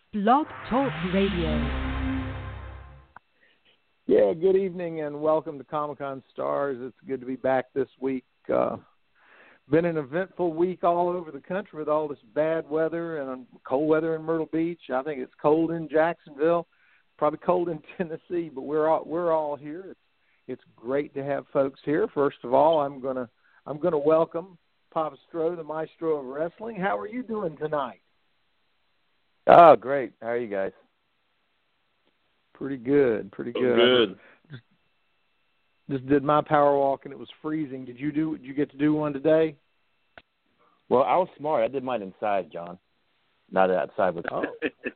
Blog Talk Radio. Yeah, good evening and welcome to Comic-Con Stars. It's good to be back this week. Been an eventful week all over the country with all this bad weather and cold weather in Myrtle Beach. I think it's cold in Jacksonville, probably cold in Tennessee, but we're all here. It's great to have folks here. First of all, I'm gonna welcome Papa Stro, the maestro of wrestling. How are you doing tonight? Oh, great. How are you guys? Pretty good. Good. Just did my power walk and it was freezing. Did you get to do one today? Well, I was smart. I did mine inside, John. Not outside with. Oh.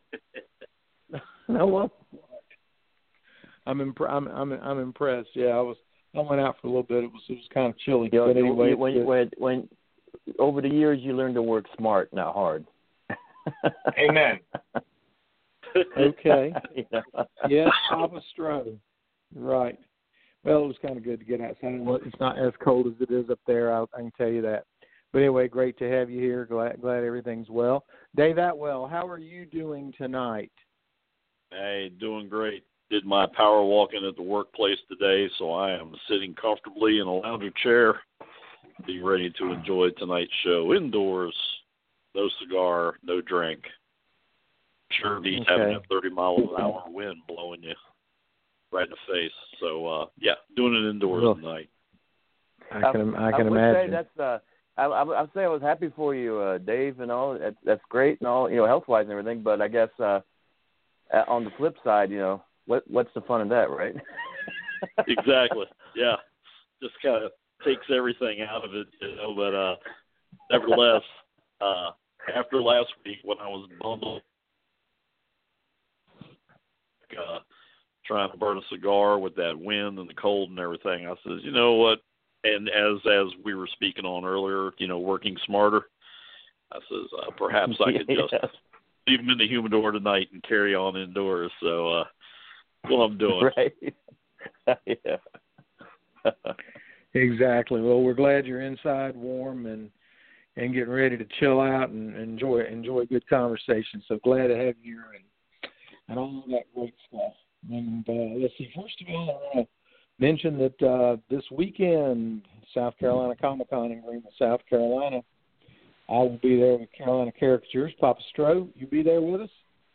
No, well, I'm impressed. Yeah, I went out for a little bit. It was kind of chilly. You know, but anyway, when over the years you learn to work smart, not hard. Amen. Okay. You know? Yes, Papa Stro. Right. Well, it was kind of good to get outside. It's not as cold as it is up there. I can tell you that. But anyway, great to have you here. Glad everything's well. Dave Atwell, how are you doing tonight? Hey, doing great. Did my power walking at the workplace today, so I am sitting comfortably in a lounger chair, be ready to enjoy tonight's show indoors. No cigar, no drink. Sure beats having a 30-mile-an-hour wind blowing you right in the face. So, yeah, doing it indoors tonight. I can would imagine. Say that's I'd say I was happy for you, Dave, and all. That's great and all, health-wise and everything. But I guess on the flip side, what's the fun in that, right? Exactly. Yeah, just kind of takes everything out of it, But nevertheless, after last week when I was bundled, trying to burn a cigar with that wind and the cold and everything, I says, you know what? And as we were speaking on earlier, working smarter, I says, perhaps I could just leave them in the humidor tonight and carry on indoors. So that's what I'm doing. Right. Yeah. Exactly. Well, we're glad you're inside warm and getting ready to chill out and enjoy good conversation. So glad to have you here and all that great stuff. And let's see, first of all, I want to mention that this weekend, South Carolina Comic-Con in Greenville, South Carolina, I will be there with Carolina Caricatures. Papa Stro, you be there with us?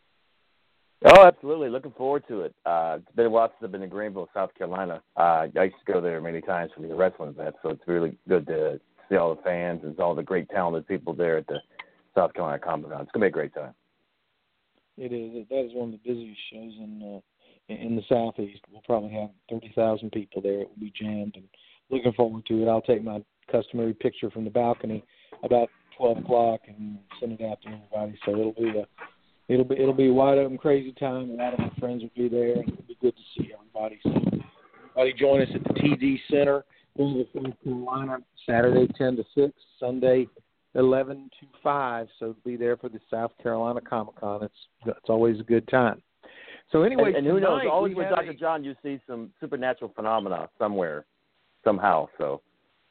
Oh, absolutely. Looking forward to it. It's been a while since I've been to Greenville, South Carolina. I used to go there many times for the wrestling events, so it's really good to see all the fans and all the great talented people there at the South Carolina Comic-Con. It's going to be a great time. It is. That is one of the busiest shows in the Southeast. We'll probably have 30,000 people there. It will be jammed, and looking forward to it. I'll take my customary picture from the balcony about 12 o'clock and send it out to everybody. So it'll be a wide open, crazy time. A lot of my friends will be there, and it'll be good to see everybody. So everybody join us at the TD Center, Greenville, South Carolina, Saturday 10 to 6, Sunday 11 to 5. So be there for the South Carolina Comic-Con. It's always a good time. So anyway, and who knows? Always with Dr. John, you see some supernatural phenomena somewhere, somehow. So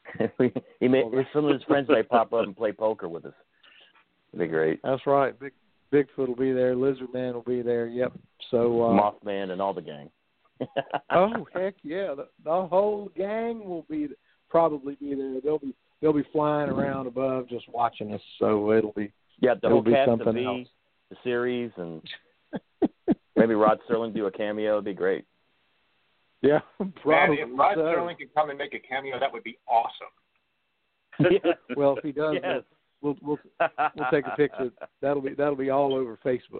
some of his friends may pop up and play poker with us. It'd be great. That's right. Bigfoot will be there. Lizard Man will be there. Yep. So Mothman and all the gang. Oh heck yeah! The whole gang will probably be there. They'll be flying around above just watching us. So it'll be the whole cast of something else. The series and. Maybe Rod Serling do a cameo. It'd be great. Yeah, probably. Man, if Rod Serling could come and make a cameo, that would be awesome. Yeah. Well, if he does, yes. we'll take a picture. That'll be all over Facebook.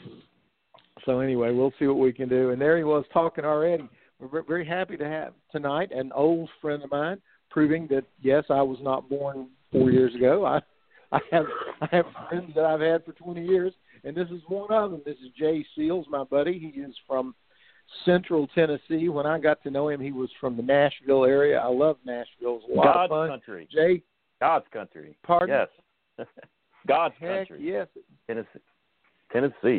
So anyway, we'll see what we can do. And there he was talking already. We're very happy to have tonight an old friend of mine, proving that yes, I was not born 4 years ago. I have friends that I've had for 20 years. And this is one of them. This is Jay Seals, my buddy. He is from Central Tennessee. When I got to know him, he was from the Nashville area. I love Nashville. It was a lot of fun. Country. Jay? God's country. Pardon? Yes. God's Heck, country. yes. Tennessee.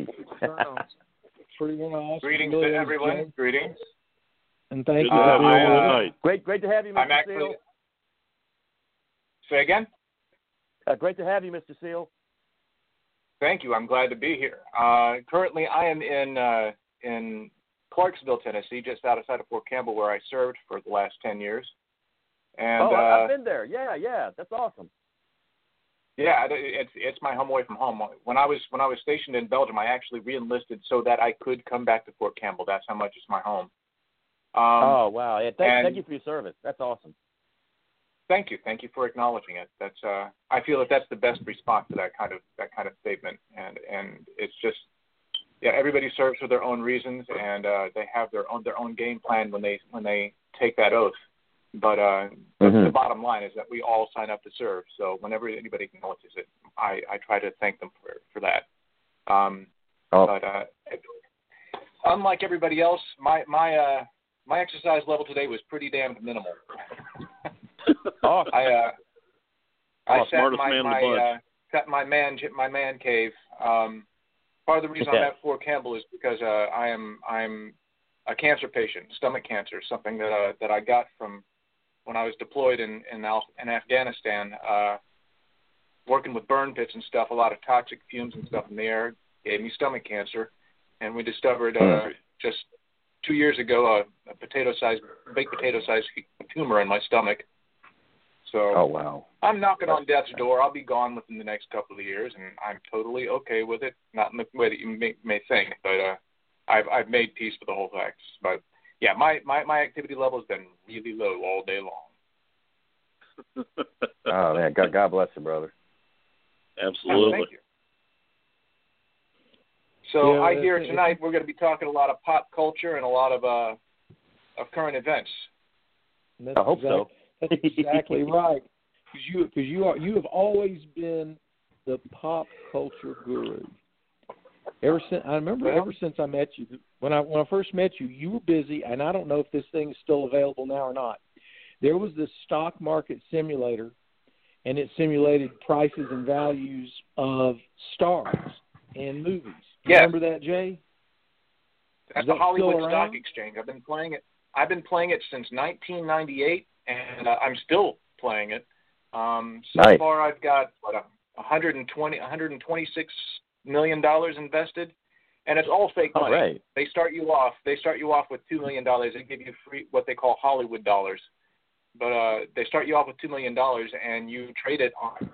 Pretty awesome. Greetings to everyone. Jay. Greetings. And thank you for being with us. Great to have you, Mr. Seal. Say again? Great to have you, Mr. Seal. Thank you. I'm glad to be here. Currently, I am in Clarksville, Tennessee, just outside of Fort Campbell, where I served for the last 10 years. And I've been there. Yeah, that's awesome. Yeah, it's my home away from home. When I was stationed in Belgium, I actually re-enlisted so that I could come back to Fort Campbell. That's how much it's my home. Oh wow! Yeah, thank you for your service. That's awesome. Thank you for acknowledging it. That's I feel that's the best response to that kind of statement. And it's just everybody serves for their own reasons, and they have their own game plan when they take that oath. But the bottom line is that we all sign up to serve. So whenever anybody acknowledges it, I try to thank them for that. But unlike everybody else, my exercise level today was pretty damn minimal. I sat in my man cave. Part of the reason I'm at Fort Campbell is because I'm a cancer patient, stomach cancer, something that I got from when I was deployed in Afghanistan, working with burn pits and stuff. A lot of toxic fumes and stuff in the air gave me stomach cancer, and we discovered just 2 years ago a baked potato-sized tumor in my stomach. So I'm knocking on death's door. I'll be gone within the next couple of years, and I'm totally okay with it. Not in the way that you may think, but I've made peace with the whole fact. But yeah, my activity level has been really low all day long. Oh man, God bless you, brother. Absolutely. Thank you. So I hear tonight we're going to be talking a lot of pop culture and a lot of current events. I hope so. That's exactly right. Because you have always been the pop culture guru. Ever since I met you, when I first met you, you were busy, and I don't know if this thing is still available now or not. There was this stock market simulator, and it simulated prices and values of stars in movies. Remember that, Jay? That's the Hollywood Stock Exchange. I've been playing it since 1998, and I'm still playing it. So far, I've got $126 million invested, and it's all fake money. Right. They start you off with $2 million. They give you free what they call Hollywood dollars, but they start you off with $2 million, and you trade it on.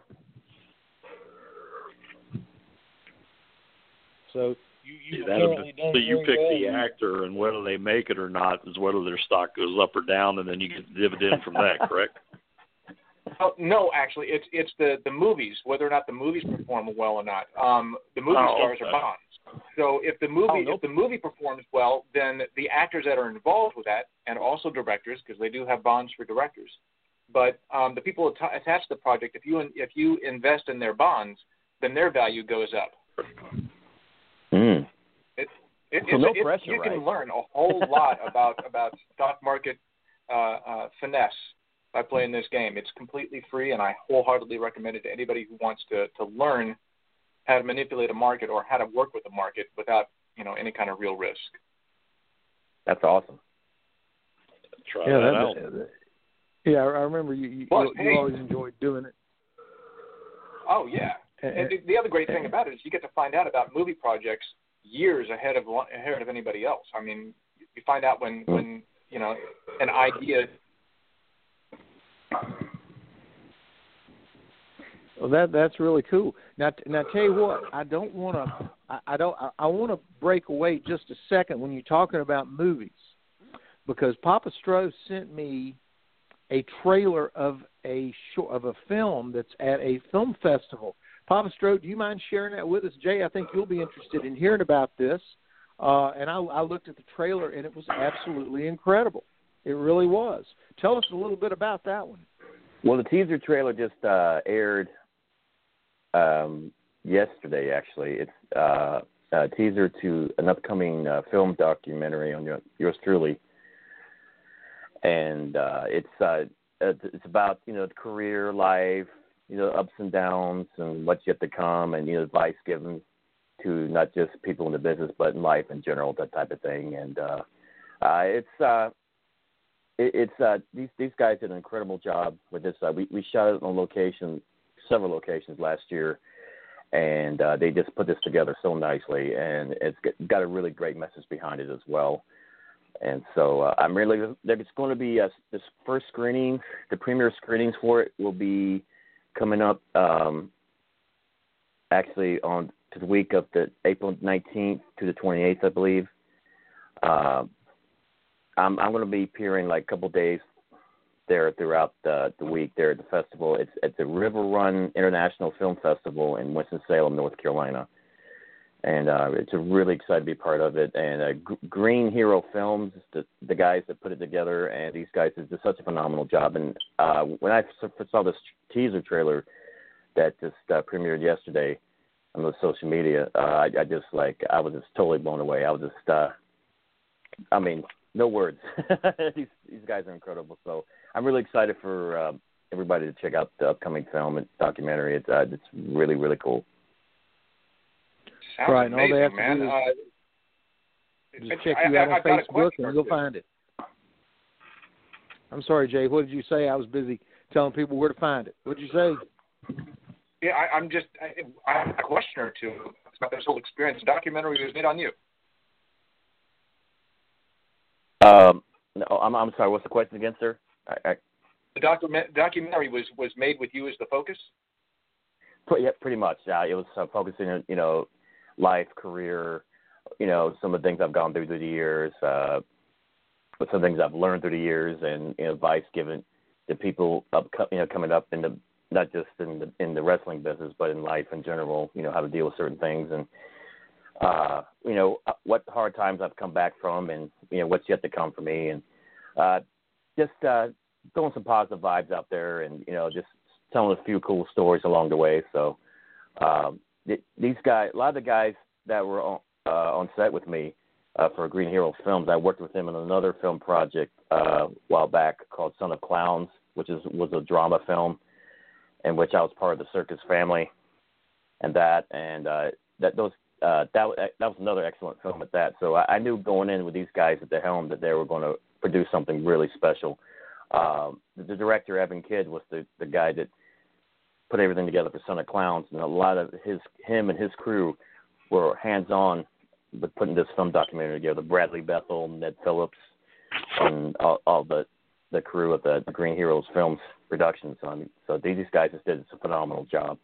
So you pick the actor, and whether they make it or not is whether their stock goes up or down, and then you get the dividend from that. Correct? No, actually, it's the movies, whether or not the movies perform well or not. The movie stars are bonds. So if the movie performs well, then the actors that are involved with that, and also directors, because they do have bonds for directors, but the people attached to the project, if you invest in their bonds, then their value goes up. You can learn a whole lot about stock market finesse by playing this game. It's completely free, and I wholeheartedly recommend it to anybody who wants to learn how to manipulate a market or how to work with a market without any kind of real risk. That's awesome. Try that out. Yeah, I remember you always enjoyed doing it. Oh yeah, and the other great thing about it is you get to find out about movie projects years ahead of anybody else. I mean, you find out when an idea. Well, that's really cool. Now tell you what, I want to break away just a second when you're talking about movies, because Papa Stroh sent me a trailer of a film that's at a film festival. Papa Stroh, do you mind sharing that with us? Jay, I think you'll be interested in hearing about this. And I looked at the trailer, and it was absolutely incredible. It really was. Tell us a little bit about that one. Well, the teaser trailer just aired yesterday, actually. It's a teaser to an upcoming film documentary on yours truly. And it's about, career, life, ups and downs and what's yet to come, and, advice given to not just people in the business, but in life in general, that type of thing. And these guys did an incredible job with this. We shot it on several locations last year, and they just put this together so nicely, and it's got a really great message behind it as well. And so I'm really, there's going to be this first screening, the premiere screenings for it will be coming up actually on to the week of the April 19th to the 28th, I believe. I'm going to be appearing like a couple days there throughout the week there at the festival. It's at the River Run International Film Festival in Winston-Salem, North Carolina. And it's a really excited to be part of it. And Green Hero Films, the guys that put it together, and these guys did such a phenomenal job. And when I saw this teaser trailer that just premiered yesterday on the social media, I was just totally blown away. I was just, no words. These guys are incredible. So I'm really excited for everybody to check out the upcoming film and documentary. It's really, really cool. Sounds right, amazing, and all they have man. to do is just check you out on Facebook and you'll find it. I'm sorry, Jay. What did you say? I was busy telling people where to find it. What did you say? Yeah, I have a question or two about this whole experience. The documentary was made on you. No, I'm sorry. What's the question again, sir? The documentary was made with you as the focus? Yeah, pretty much. It was focusing on, life, career, some of the things I've gone through the years, but some things I've learned through the years, and advice given to people coming up in the, not just in the wrestling business, but in life in general, how to deal with certain things, and what hard times I've come back from, and what's yet to come for me, and just throwing some positive vibes out there, and just telling a few cool stories along the way. So these guys, a lot of the guys that were on set with me for Green Hero Films, I worked with them in another film project a while back called Son of Clowns, which was a drama film in which I was part of the circus family, and that was another excellent film at that. So I knew going in with these guys at the helm that they were going to produce something really special. The director, Evan Kidd, was the guy that put everything together for Son of Clowns, and a lot of him and his crew were hands-on with putting this film documentary together. Bradley Bethel, Ned Phillips, and all the crew of the Green Heroes Films Productions. So these guys just did a phenomenal job.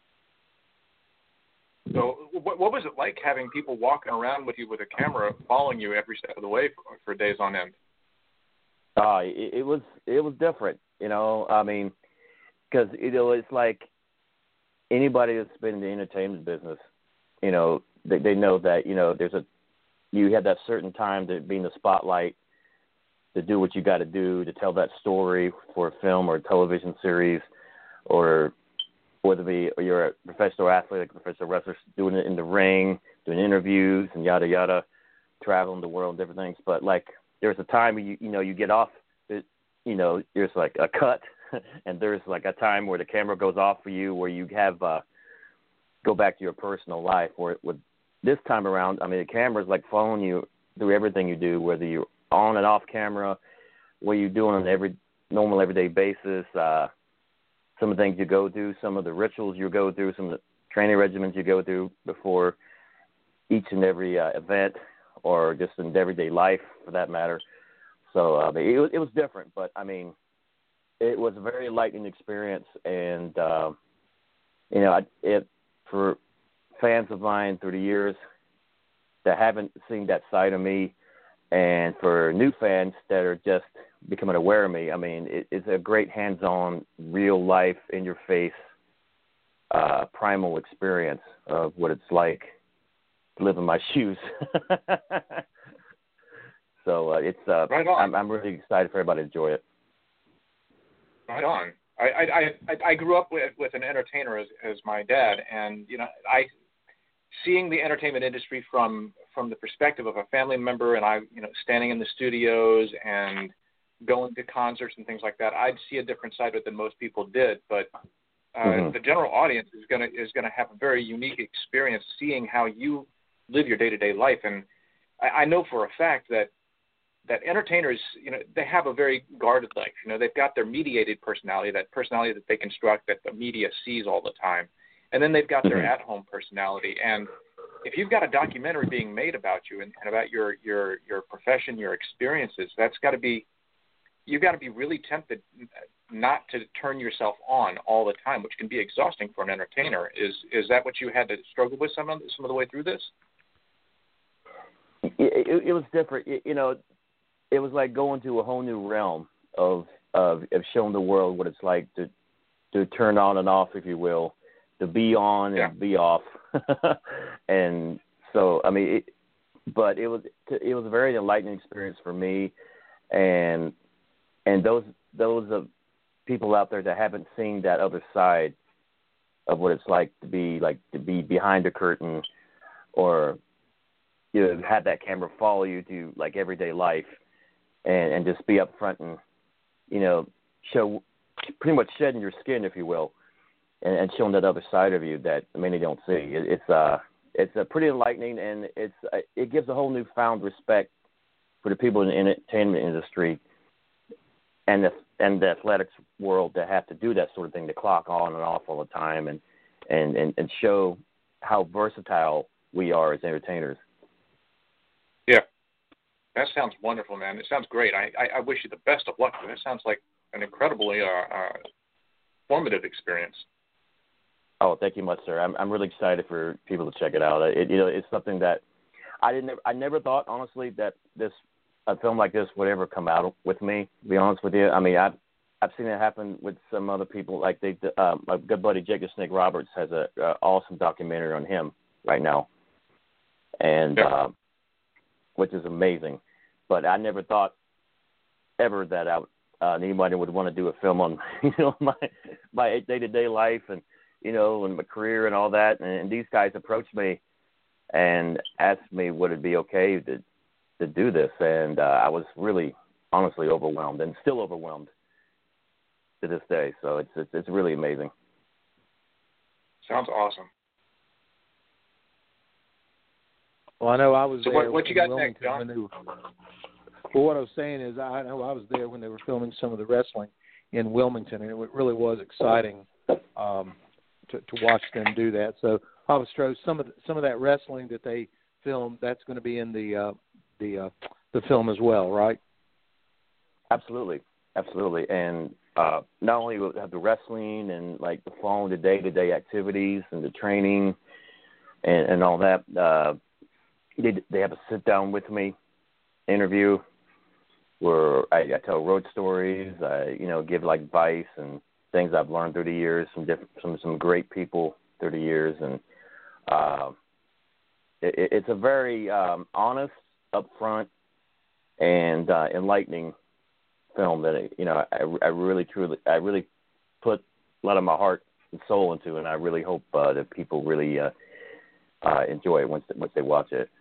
So what was it like having people walking around with you with a camera following you every step of the way for days on end? It was different, because it's like anybody that's been in the entertainment business, they know that you have that certain time to be in the spotlight, to do what you got to do to tell that story for a film or a television series, or whether you're a professional athlete, like a professional wrestler, doing it in the ring, doing interviews and yada yada, traveling the world, different things. But like there's a time when you get off, there's like a cut, and there's like a time where the camera goes off for you, where you have go back to your personal life. Where with this time around, the camera's like following you through everything you do, whether you're on and off camera, what you're doing on every normal everyday basis. Some of the things you go through, some of the rituals you go through, some of the training regimens you go through before each and every event, or just in everyday life for that matter. So it was different, but it was a very enlightening experience, and for fans of mine through the years that haven't seen that side of me, and for new fans that are just becoming aware of me, it's a great hands-on, real life, in-your-face, primal experience of what it's like to live in my shoes. So it's right on. I'm really excited for everybody to enjoy it. Right on. I grew up with an entertainer as my dad, and seeing the entertainment industry from the perspective of a family member, and I standing in the studios and going to concerts and things like that, I'd see a different side of it than most people did. But the general audience is gonna have a very unique experience seeing how you live your day-to-day life. And I know for a fact that entertainers, they have a very guarded life. They've got their mediated personality, that personality that they construct that the media sees all the time. and then they've got their at-home personality. And if you've got a documentary being made about you and about your profession, your experiences, you've got to be really tempted not to turn yourself on all the time, which can be exhausting for an entertainer. Is that what you had to struggle with some of the way through this? It was different. It was like going to a whole new realm of showing the world what it's like to turn on and off, if you will, to be on and be off. And so, I mean, but it was a very enlightening experience for me, and those people out there that haven't seen that other side of what it's like to be behind the curtain, or have that camera follow you to like everyday life, and just be up front and show, pretty much shedding your skin, if you will, and showing that other side of you that many don't see. It's a pretty enlightening, and it gives a whole newfound respect for the people in the entertainment industry and the athletics world that have to do that sort of thing, to clock on and off all the time, and show how versatile we are as entertainers. Yeah, that sounds wonderful, man. It sounds great. I wish you the best of luck. That sounds like an incredibly formative experience. Oh, thank you much, sir. I'm really excited for people to check it out. It's something that I never thought, honestly, that a film like this would ever come out with me, to be honest with you. I mean, I've seen it happen with some other people. Like my good buddy Jake the Snake Roberts has a awesome documentary on him right now, and which is amazing. But I never thought ever that anybody would want to do a film on my day-to-day life and and my career and all that. And these guys approached me and asked me would it be okay to do this, and I was really, honestly overwhelmed, and still overwhelmed to this day. So it's really amazing. Sounds awesome. Well, I know I was there. What you got next, John? Well, what I was saying is I know I was there when they were filming some of the wrestling in Wilmington, and it really was exciting to watch them do that. So, Papa Stro, some of that wrestling that they filmed, that's going to be in the film as well, right? Absolutely. And not only will have the wrestling and like the following the day-to-day activities and the training and all that, they have a sit-down with me interview where I tell road stories, I give like advice and things I've learned through the years from some great people through the years, and it's a very honest, upfront, and enlightening film that I really put a lot of my heart and soul into, and I really hope that people really enjoy it once they watch it.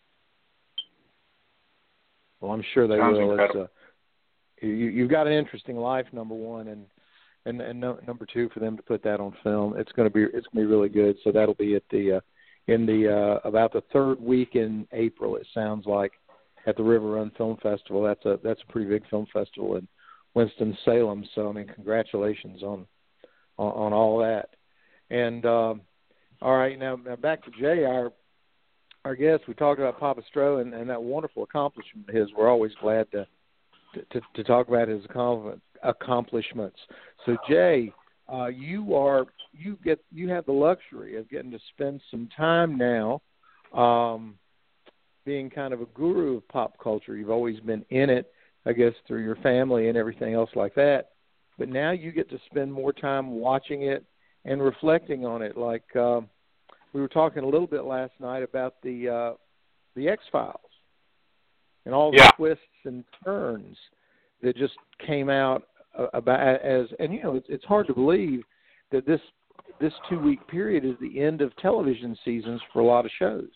Well, I'm sure they Sounds will. Incredible. You've got an interesting life, number one, and number two, for them to put that on film, it's going to be really good. So that'll be at about the third week in April, it sounds like, at the River Run Film Festival. That's a pretty big film festival in Winston-Salem. So I mean, congratulations on all that. And all right, now back to Jay, our guest. We talked about Papa Stro and that wonderful accomplishment of his. We're always glad to talk about his accomplishments. So Jay, you have the luxury of getting to spend some time now being kind of a guru of pop culture. You've always been in it, I guess, through your family and everything else like that. But now you get to spend more time watching it and reflecting on it. Like we were talking a little bit last night about the X-Files and all the twists and turns that just came out it's hard to believe that this 2-week period is the end of television seasons for a lot of shows.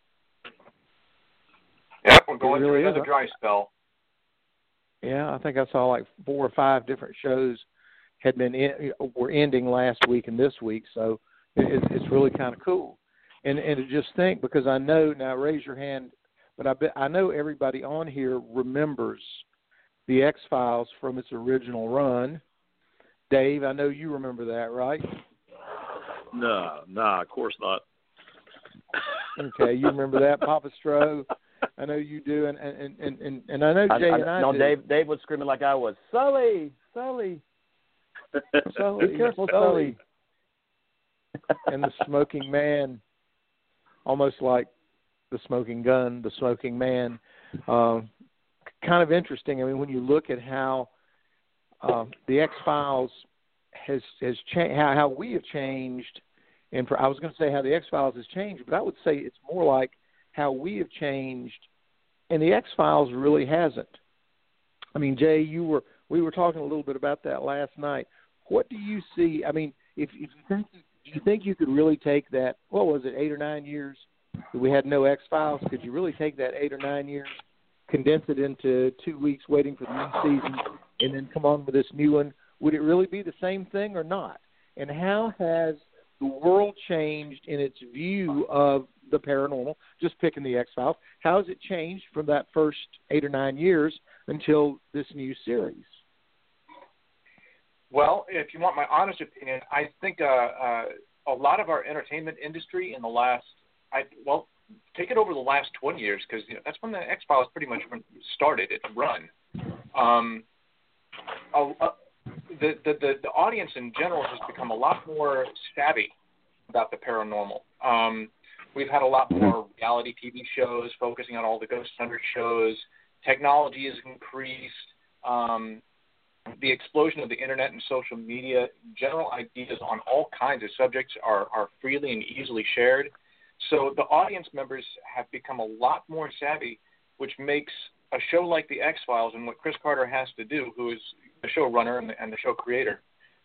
Yep, we're going through another dry spell. Yeah, I think I saw like 4 or 5 different shows were ending last week and this week, so it's really kind of cool. And to just think, because I know, now raise your hand, but I know everybody on here remembers the X-Files from its original run. Dave, I know you remember that, right? No, of course not. Okay, you remember that, Papa Stro? I know you do, and I know Jay and I no, do. Dave was screaming like I was, Sully. Sully, Be careful, Sully. And the smoking man, almost like the smoking gun, the smoking man. Kind of interesting. I mean, when you look at how the X-Files has changed, how we have changed, and I was going to say how the X-Files has changed, but I would say it's more like how we have changed, and the X-Files really hasn't. I mean, Jay, we were talking a little bit about that last night. What do you see? I mean, if you think, do you think you could really take that? What was it, 8 or 9 years that we had no X-Files? Could you really take that 8 or 9 years, condense it into 2 weeks, waiting for the new season, and then come on with this new one? Would it really be the same thing or not? And how has the world changed in its view of the paranormal, just picking the X-Files? How has it changed from that first 8 or 9 years until this new series? Well, if you want my honest opinion, I think a lot of our entertainment industry in the last, take it over the last 20 years, because that's when the X-Files pretty much started its run. The audience in general has become a lot more savvy about the paranormal. We've had a lot more reality TV shows focusing on all the ghost hunter shows. Technology has increased. The explosion of the internet and social media, general ideas on all kinds of subjects are freely and easily shared. So the audience members have become a lot more savvy, which makes a show like The X-Files and what Chris Carter has to do, who is the showrunner and the show creator.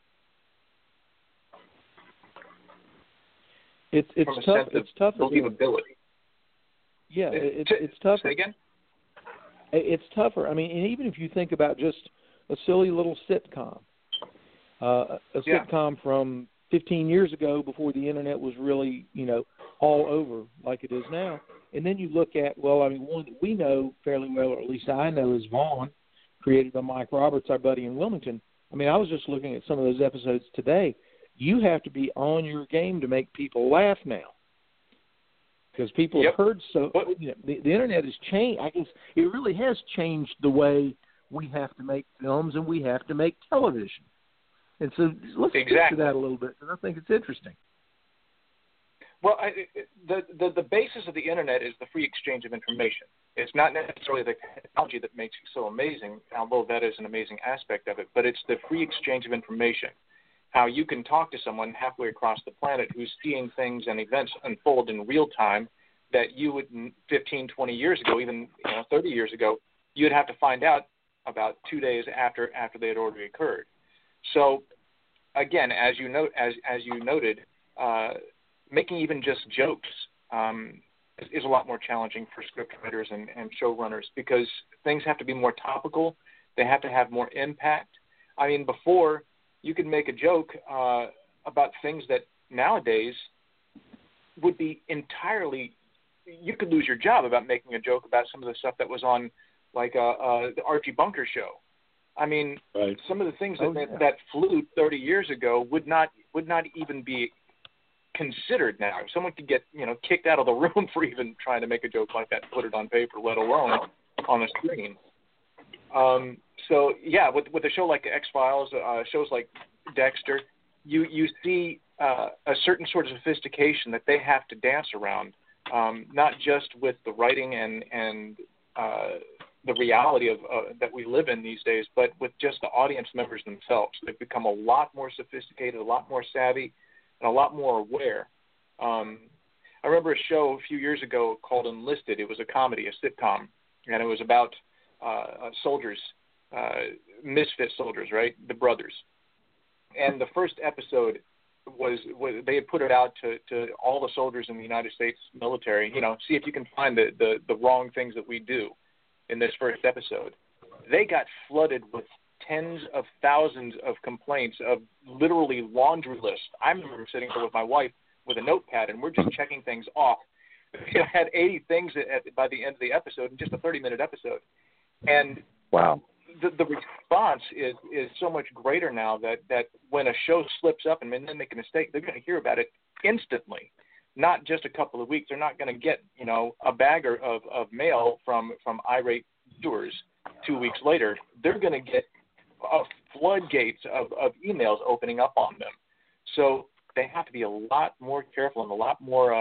It's tough. It's tough. Believability. Yeah, it's tough. Say again? It's tougher. I mean, and even if you think about just a silly little sitcom, sitcom from 15 years ago before the internet was really, all over like it is now. And then you look at, one that we know fairly well, or at least I know, is Vaughn, created by Mike Roberts, our buddy in Wilmington. I mean, I was just looking at some of those episodes today. You have to be on your game to make people laugh now, because people have heard the internet has changed. I guess it really has changed the way we have to make films and we have to make television. And so let's get to that a little bit, because I think it's interesting. Well, the basis of the internet is the free exchange of information. It's not necessarily the technology that makes it so amazing, although that is an amazing aspect of it, but it's the free exchange of information. How you can talk to someone halfway across the planet who's seeing things and events unfold in real time that you would 15, 20 years ago, even 30 years ago, you'd have to find out about 2 days after they had already occurred. So, again, as you noted, making even just jokes is a lot more challenging for script writers and showrunners, because things have to be more topical. They have to have more impact. I mean, before, you could make a joke about things that nowadays would be entirely – you could lose your job about making a joke about some of the stuff that was on, like the Archie Bunker show. I mean, some of the things that flew 30 years ago would not even be considered now. Someone could get kicked out of the room for even trying to make a joke like that and put it on paper, let alone on a screen. So yeah, with a show like X-Files, shows like Dexter, you see a certain sort of sophistication that they have to dance around, not just with the writing and the reality of that we live in these days, but with just the audience members themselves. They've become a lot more sophisticated, a lot more savvy, and a lot more aware. I remember a show a few years ago called Enlisted. It was a comedy, a sitcom, and it was about soldiers, misfit soldiers, right? The brothers. And the first episode was they had put it out to all the soldiers in the United States military, see if you can find the wrong things that we do in this first episode. They got flooded with tens of thousands of complaints of literally laundry lists. I remember sitting there with my wife with a notepad, and we're just checking things off. I had 80 things by the end of the episode in just a 30-minute episode. And wow, the response is so much greater now that when a show slips up and then make a mistake, they're going to hear about it instantly, not just a couple of weeks. They're not going to get a bag of mail from irate viewers 2 weeks later. They're going to get floodgates of emails opening up on them. So they have to be a lot more careful and a lot more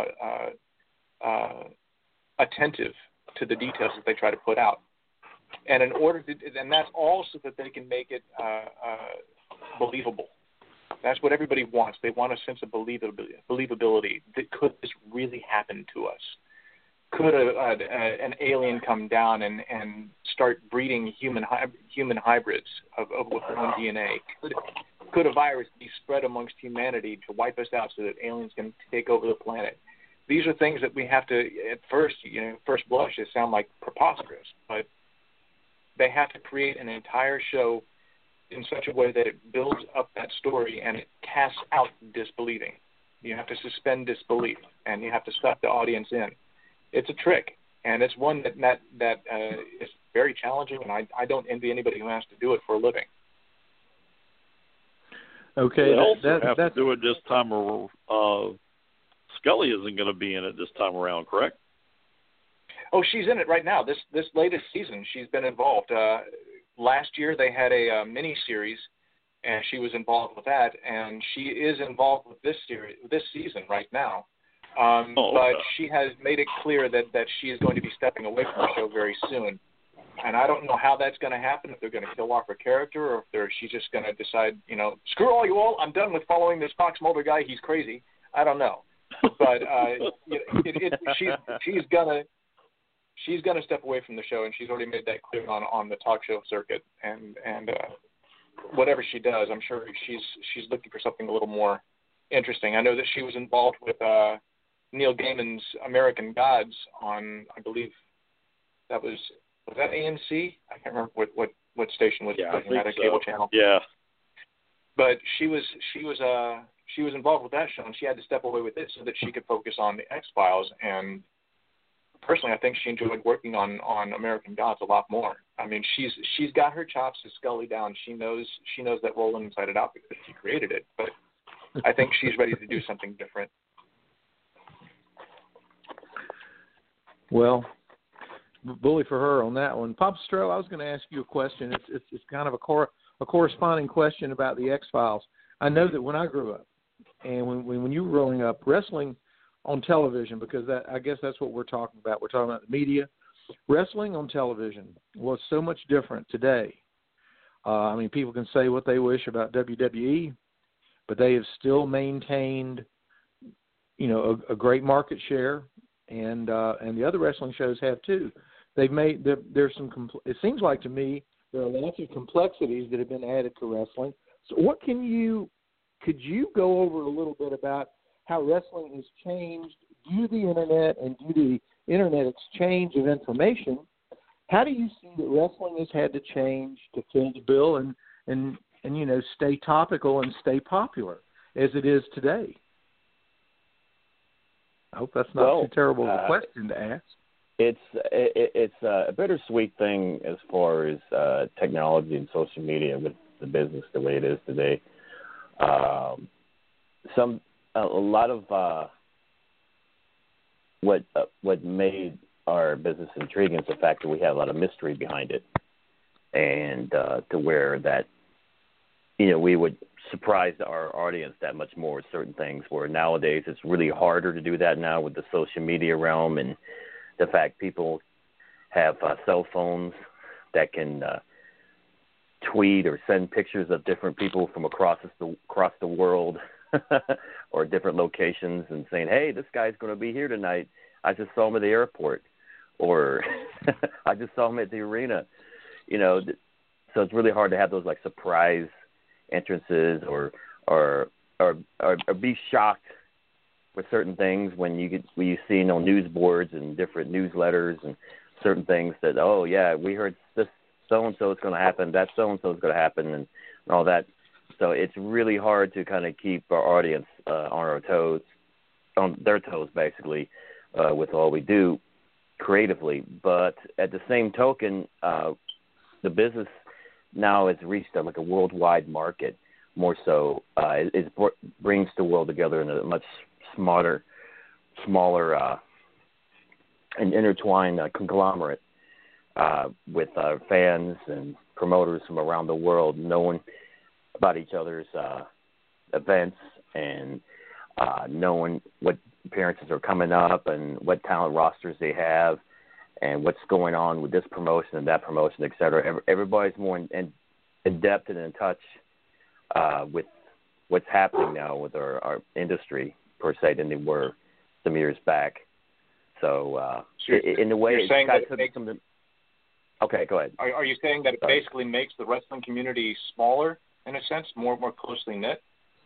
attentive to the details that they try to put out. And and that's all so that they can make it believable. That's what everybody wants. They want a sense of believability. Could this really happen to us? Could an alien come down and start breeding human hybrids of with their own DNA? Could a virus be spread amongst humanity to wipe us out so that aliens can take over the planet? These are things that we have to, at first blush, they sound like preposterous, but they have to create an entire show in such a way that it builds up that story and it casts out disbelieving. You have to suspend disbelief, and you have to suck the audience in. It's a trick, and it's one that is very challenging, and I don't envy anybody who has to do it for a living. Okay, they also have to do it this time around. Scully isn't going to be in it this time around, correct? Oh, she's in it right now. This latest season, she's been involved. Last year they had a mini series, and she was involved with that, and she is involved with this season right now. But she has made it clear that she is going to be stepping away from the show very soon. And I don't know how that's going to happen, if they're going to kill off her character, or if she's just going to decide, screw all you all, I'm done with following this Fox Mulder guy, he's crazy. I don't know. But she's gonna step away from the show, and she's already made that clear on the talk show circuit. And whatever she does, I'm sure she's looking for something a little more interesting. I know that she was involved with Neil Gaiman's American Gods on, I believe that was that AMC? I can't remember what station was putting that, a cable channel. Yeah. But she was involved with that show, and she had to step away with it so that she could focus on the X-Files. And personally, I think she enjoyed working on American Gods a lot more. I mean, she's got her chops as Scully down. She knows that role inside and out because she created it. But I think she's ready to do something different. Well, bully for her on that one. Pop Strel, I was going to ask you a question. It's kind of a corresponding question about the X-Files. I know that when I grew up, and when you were growing up, wrestling on television, because I guess that's what we're talking about. We're talking about the media. Wrestling on television was so much different today. I mean, people can say what they wish about WWE, but they have still maintained, a great market share, and the other wrestling shows have too. They've made there's some. It seems like to me there are lots of complexities that have been added to wrestling. So, could you go over a little bit about how wrestling has changed due to the internet and due to the internet exchange of information? How do you see that wrestling has had to change to fill the bill and stay topical and stay popular as it is today? I hope that's not too terrible of a question to ask. It's a bittersweet thing as far as technology and social media with the business the way it is today. A lot of what made our business intriguing is the fact that we have a lot of mystery behind it, and to where that we would surprise our audience that much more with certain things. Where nowadays it's really harder to do that now with the social media realm and the fact people have cell phones that can tweet or send pictures of different people from across the world or different locations and saying, hey, this guy's going to be here tonight. I just saw him at the airport, or I just saw him at the arena. So it's really hard to have those like surprise entrances or be shocked with certain things when you see news boards and different newsletters and certain things that, oh yeah, we heard this so-and-so is going to happen, that so-and-so is going to happen, and all that. So it's really hard to kind of keep our audience on their toes, basically, with all we do creatively. But at the same token, the business now has reached like a worldwide market. More so, it brings the world together in a much smaller, and intertwined conglomerate with fans and promoters from around the world knowing about each other's events and knowing what appearances are coming up and what talent rosters they have and what's going on with this promotion and that promotion, et cetera. Everybody's more in depth and in touch with what's happening now with our industry, per se, than they were some years back. So, in a way, saying that something. Okay, go ahead. Are you saying that it basically makes the wrestling community smaller, in a sense, more closely knit?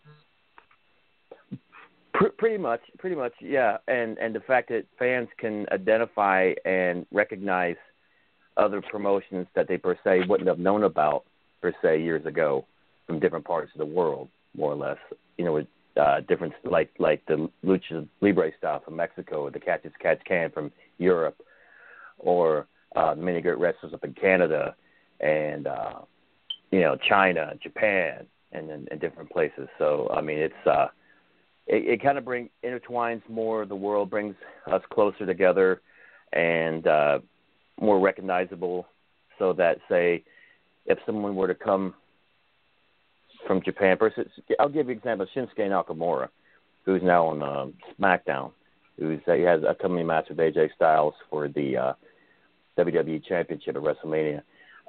Pretty much, yeah. And the fact that fans can identify and recognize other promotions that they, per se, wouldn't have known about, per se, years ago from different parts of the world, more or less. With different, like the Lucha Libre style from Mexico, or the Catch as Catch Can from Europe, or the Mini Great Wrestlers up in Canada, and China, Japan, and different places. So I mean, it's it kind of intertwines more of the world, brings us closer together, and more recognizable. So that, say, if someone were to come from Japan, I'll give you an example: Shinsuke Nakamura, who's now on SmackDown, he has a upcoming match with AJ Styles for the WWE Championship at WrestleMania.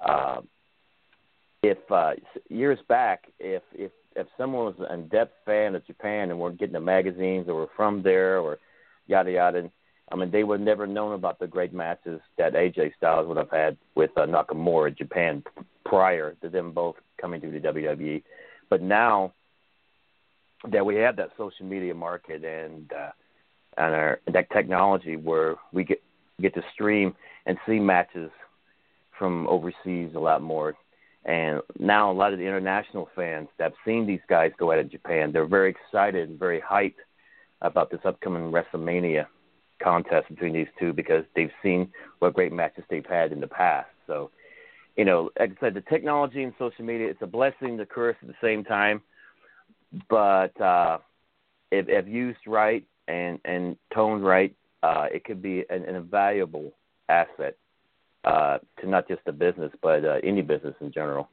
If years back, if someone was an in-depth fan of Japan and weren't getting the magazines or were from there or yada yada, I mean, they would have never known about the great matches that AJ Styles would have had with Nakamura in Japan prior to them both coming to the WWE. But now that we have that social media market and that technology where we get to stream and see matches from overseas a lot more. And now a lot of the international fans that have seen these guys go out in Japan, they're very excited and very hyped about this upcoming WrestleMania contest between these two because they've seen what great matches they've had in the past. So, like I said, the technology and social media, it's a blessing and a curse at the same time. But if used right and toned right, it could be an invaluable asset to not just the business, but any business in general.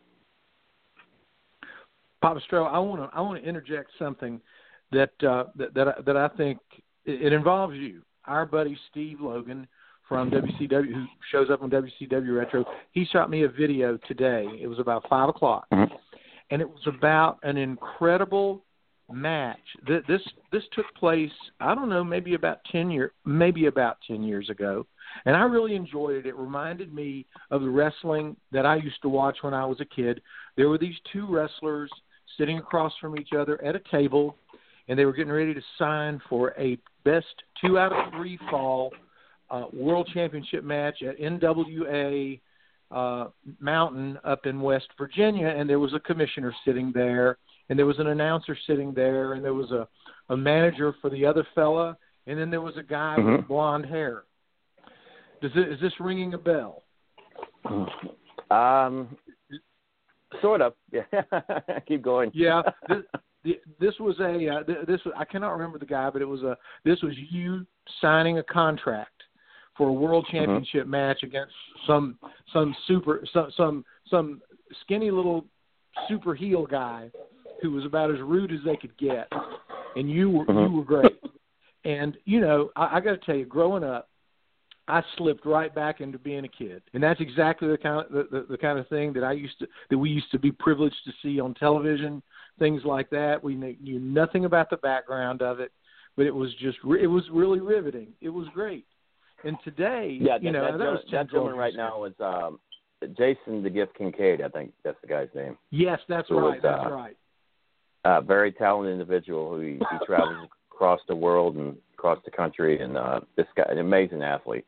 Papa Stro, I want to interject something that I think it involves you. Our buddy Steve Logan from WCW, who shows up on WCW Retro, he shot me a video today. It was about 5 o'clock, and it was about an incredible match. This took place, I don't know, maybe about 10 years ago, and I really enjoyed it. It reminded me of the wrestling that I used to watch when I was a kid. There were these two wrestlers sitting across from each other at a table, and they were getting ready to sign for a best 2 out of 3 fall World Championship match at NWA Mountain up in West Virginia, and there was a commissioner sitting there, and there was an announcer sitting there, and there was a manager for the other fella, and then there was a guy with blonde hair. Is this ringing a bell? Sort of. Yeah. Keep going. Yeah. This was I cannot remember the guy, but this was you signing a contract for a world championship match against some skinny little super heel guy who was about as rude as they could get, and you were great. And I got to tell you, growing up, I slipped right back into being a kid, and that's exactly the kind of thing that we used to be privileged to see on television, things like that. We knew nothing about the background of it, but it was really riveting. It was great. And today, that gentleman right now is Jason the Gift Kincaid. I think that's the guy's name. Yes, that's right. That's right. Very talented individual who he travels across the world and across the country, and this guy, an amazing athlete.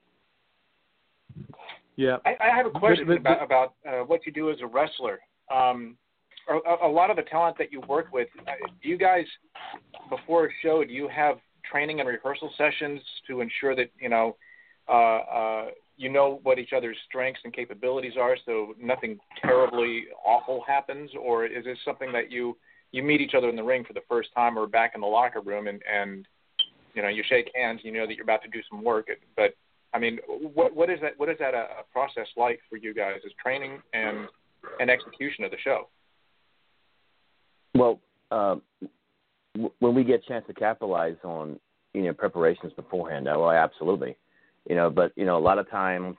Yeah, I have a question about what you do as a wrestler. A lot of the talent that you work with, do you guys, before a show, do you have training and rehearsal sessions to ensure that you know what each other's strengths and capabilities are, so nothing terribly awful happens, or is this something that you meet each other in the ring for the first time or back in the locker room and you know, you shake hands, you know that you're about to do some work, but I mean, what is that a process like for you guys as training and execution of the show? Well, when we get a chance to capitalize on, you know, preparations beforehand, well, absolutely, you know, but, you know, a lot of times,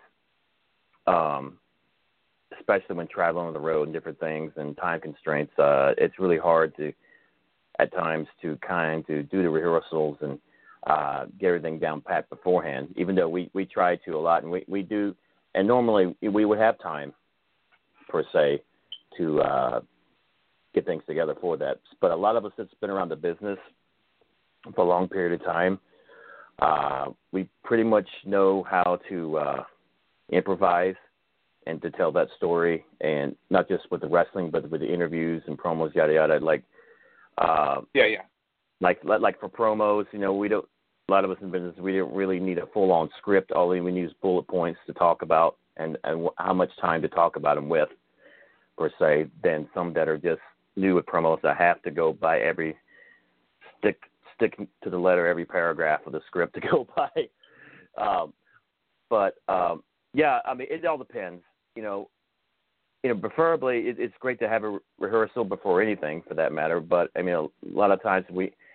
especially when traveling on the road and different things and time constraints, it's really hard at times to do the rehearsals and get everything down pat beforehand, even though we try to a lot, and we do, and normally we would have time, per se, to get things together for that. But a lot of us that's been around the business for a long period of time, we pretty much know how to improvise and to tell that story, and not just with the wrestling, but with the interviews and promos, yada yada. Like for promos, you know, we don't. A lot of us in business, we don't really need a full-on script. All we use bullet points to talk about, and how much time to talk about them with, per se. Than some that are just new with promos that have to go by every stick to the letter every paragraph of the script to go by. Yeah, I mean, it all depends. You know, preferably it's great to have a rehearsal before anything, for that matter. But I mean, a lot of times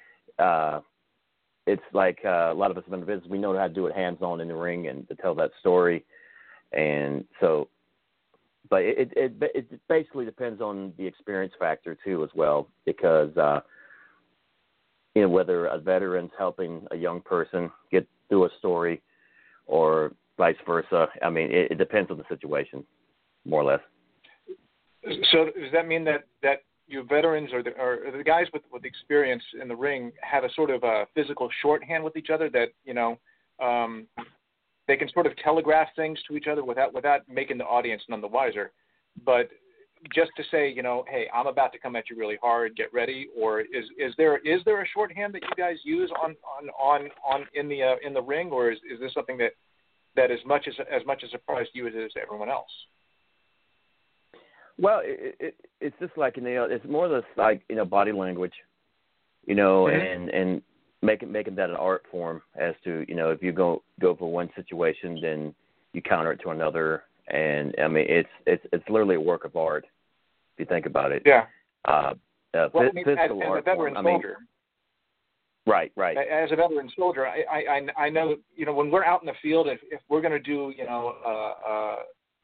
it's like a lot of us in the business, we know how to do it hands-on in the ring and to tell that story. And so, but it basically depends on the experience factor too as well, because you know, whether a veteran's helping a young person get through a story or vice versa. I mean, it depends on the situation, more or less. So does that mean that you veterans or the guys with experience in the ring have a sort of a physical shorthand with each other that, you know, they can sort of telegraph things to each other without making the audience none the wiser, but just to say, you know, hey, I'm about to come at you really hard, get ready? Or is there a shorthand that you guys use on in the ring, or is this something that as much a surprise to you as it is to everyone else? Well, it's just like, you know, it's more or less like, you know, body language, you know, and making that an art form as to, you know, if you go for one situation, then you counter it to another, and I mean, it's literally a work of art if you think about it. Yeah. Well, I mean, as a veteran soldier. Right. As a veteran soldier, I know, you know, when we're out in the field, if we're going to do, you know,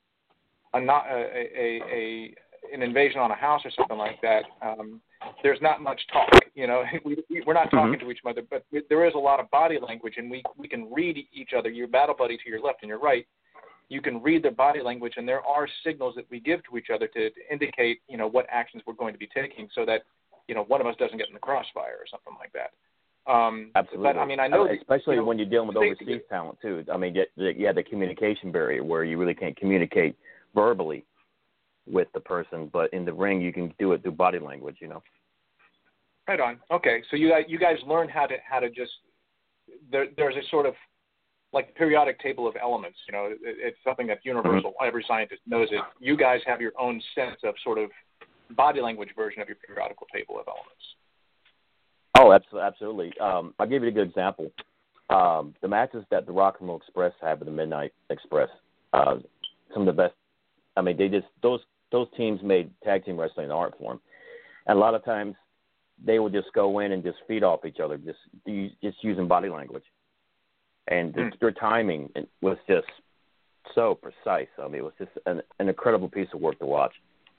an invasion on a house or something like that, there's not much talk. You know, we're not talking to each other, but there is a lot of body language, and we can read each other. Your battle buddy to your left and your right, you can read their body language, and there are signals that we give to each other to indicate, you know, what actions we're going to be taking, so that, you know, one of us doesn't get in the crossfire or something like that. Absolutely. But I mean, I know, especially, you know, when you're dealing with overseas talent too. I mean, you have the communication barrier where you really can't communicate verbally with the person, but in the ring you can do it through body language, you know. Right on. Okay, so you guys learn how to just there's a sort of like periodic table of elements. You know, it's something that's universal. Every scientist knows it. You guys have your own sense of sort of body language version of your periodical table of elements. Oh, absolutely. I'll give you a good example. The matches that the Rock and Roll Express have with the Midnight Express, some of the best. I mean, those teams made tag team wrestling an art form, and a lot of times they would just go in and just feed off each other, just using body language, and their timing was just so precise. I mean, it was just an incredible piece of work to watch.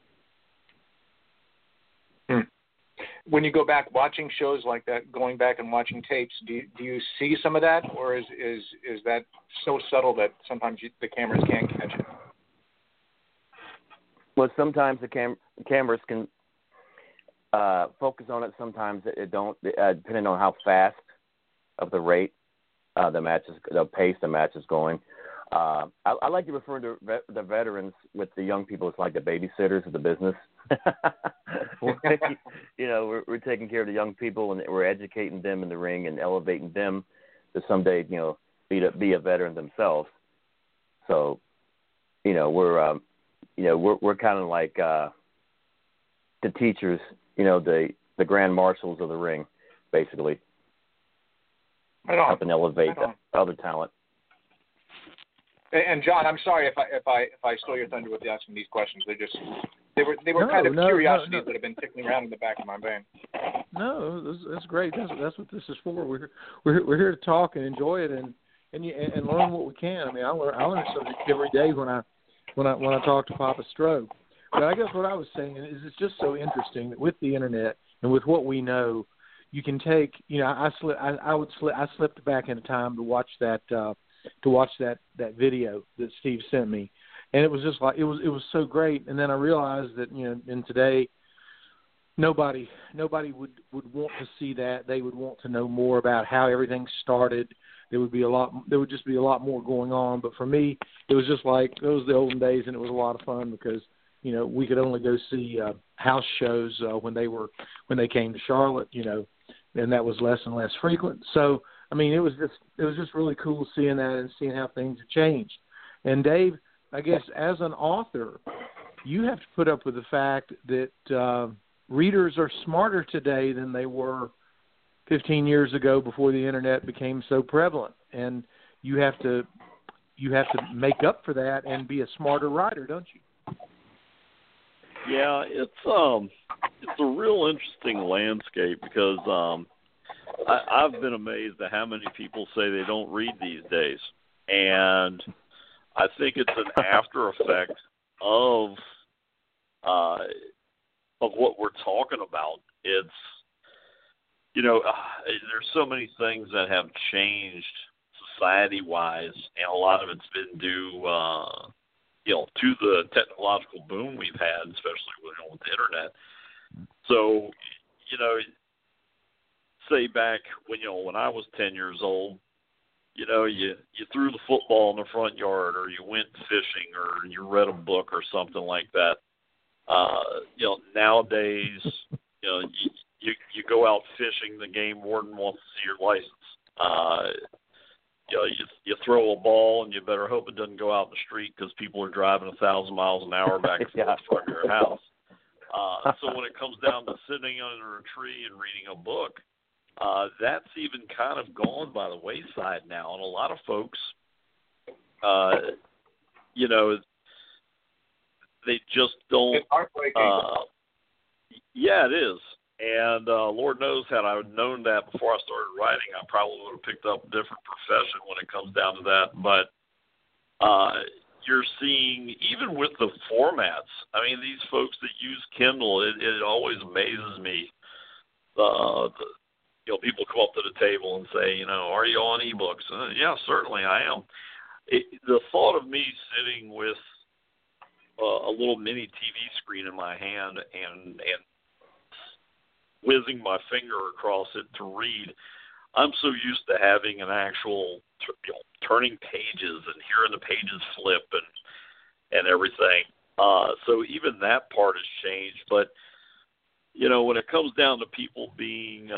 When you go back watching shows like that, going back and watching tapes, do you see some of that, or is that so subtle that sometimes the cameras can't catch it? Well, sometimes the cameras can focus on it. Sometimes it don't, depending on how fast of the rate the pace the match is going. I like to refer to the veterans with the young people as like the babysitters of the business. You know, we're taking care of the young people, and we're educating them in the ring and elevating them to someday, you know, be a veteran themselves. So, we're kind of like the teachers, the grand marshals of the ring, basically. Helping elevate other talent. And John, I'm sorry if I stole your thunder with asking these questions. They were kind of curiosities that have been tickling around in the back of my brain. No, that's great. That's what this is for. We're here to talk and enjoy it and learn what we can. I mean, I learn something every day when I talk to Papa Stroh. But I guess what I was saying is it's just so interesting that with the internet and with what we know, you can take. I slipped back into time to watch that video that Steve sent me, and it was just like it was so great. And then I realized that in today, nobody would want to see that. They would want to know more about how everything started. There would just be a lot more going on. But for me, it was just like it was the olden days, and it was a lot of fun because we could only go see house shows when they came to Charlotte, and that was less and less frequent. So I mean, it was just really cool seeing that and seeing how things have changed. And Dave, I guess as an author, you have to put up with the fact that readers are smarter today than they were 15 years ago before the internet became so prevalent, and you have to make up for that and be a smarter writer, don't you? Yeah, it's a real interesting landscape because I've been amazed at how many people say they don't read these days, and I think it's an after effect of what we're talking about. It's there's so many things that have changed society-wise, and a lot of it's been due to the technological boom we've had, especially with the internet. So, say back when I was 10 years old, you threw the football in the front yard, or you went fishing, or you read a book or something like that. Nowadays, you go out fishing, the game warden wants to see your license. You throw a ball, and you better hope it doesn't go out in the street because people are driving 1,000 miles an hour back and forth from your house. So when it comes down to sitting under a tree and reading a book, that's even kind of gone by the wayside now. And a lot of folks, they just don't. It's heartbreaking. Yeah, it is. And Lord knows, had I known that before I started writing, I probably would have picked up a different profession when it comes down to that. But you're seeing, even with the formats, I mean, these folks that use Kindle, it always amazes me. People come up to the table and say, are you on ebooks? Yeah, certainly I am. The thought of me sitting with a little mini TV screen in my hand and whizzing my finger across it to read, I'm so used to having an actual turning pages and hearing the pages flip and everything. So even that part has changed. But when it comes down to people being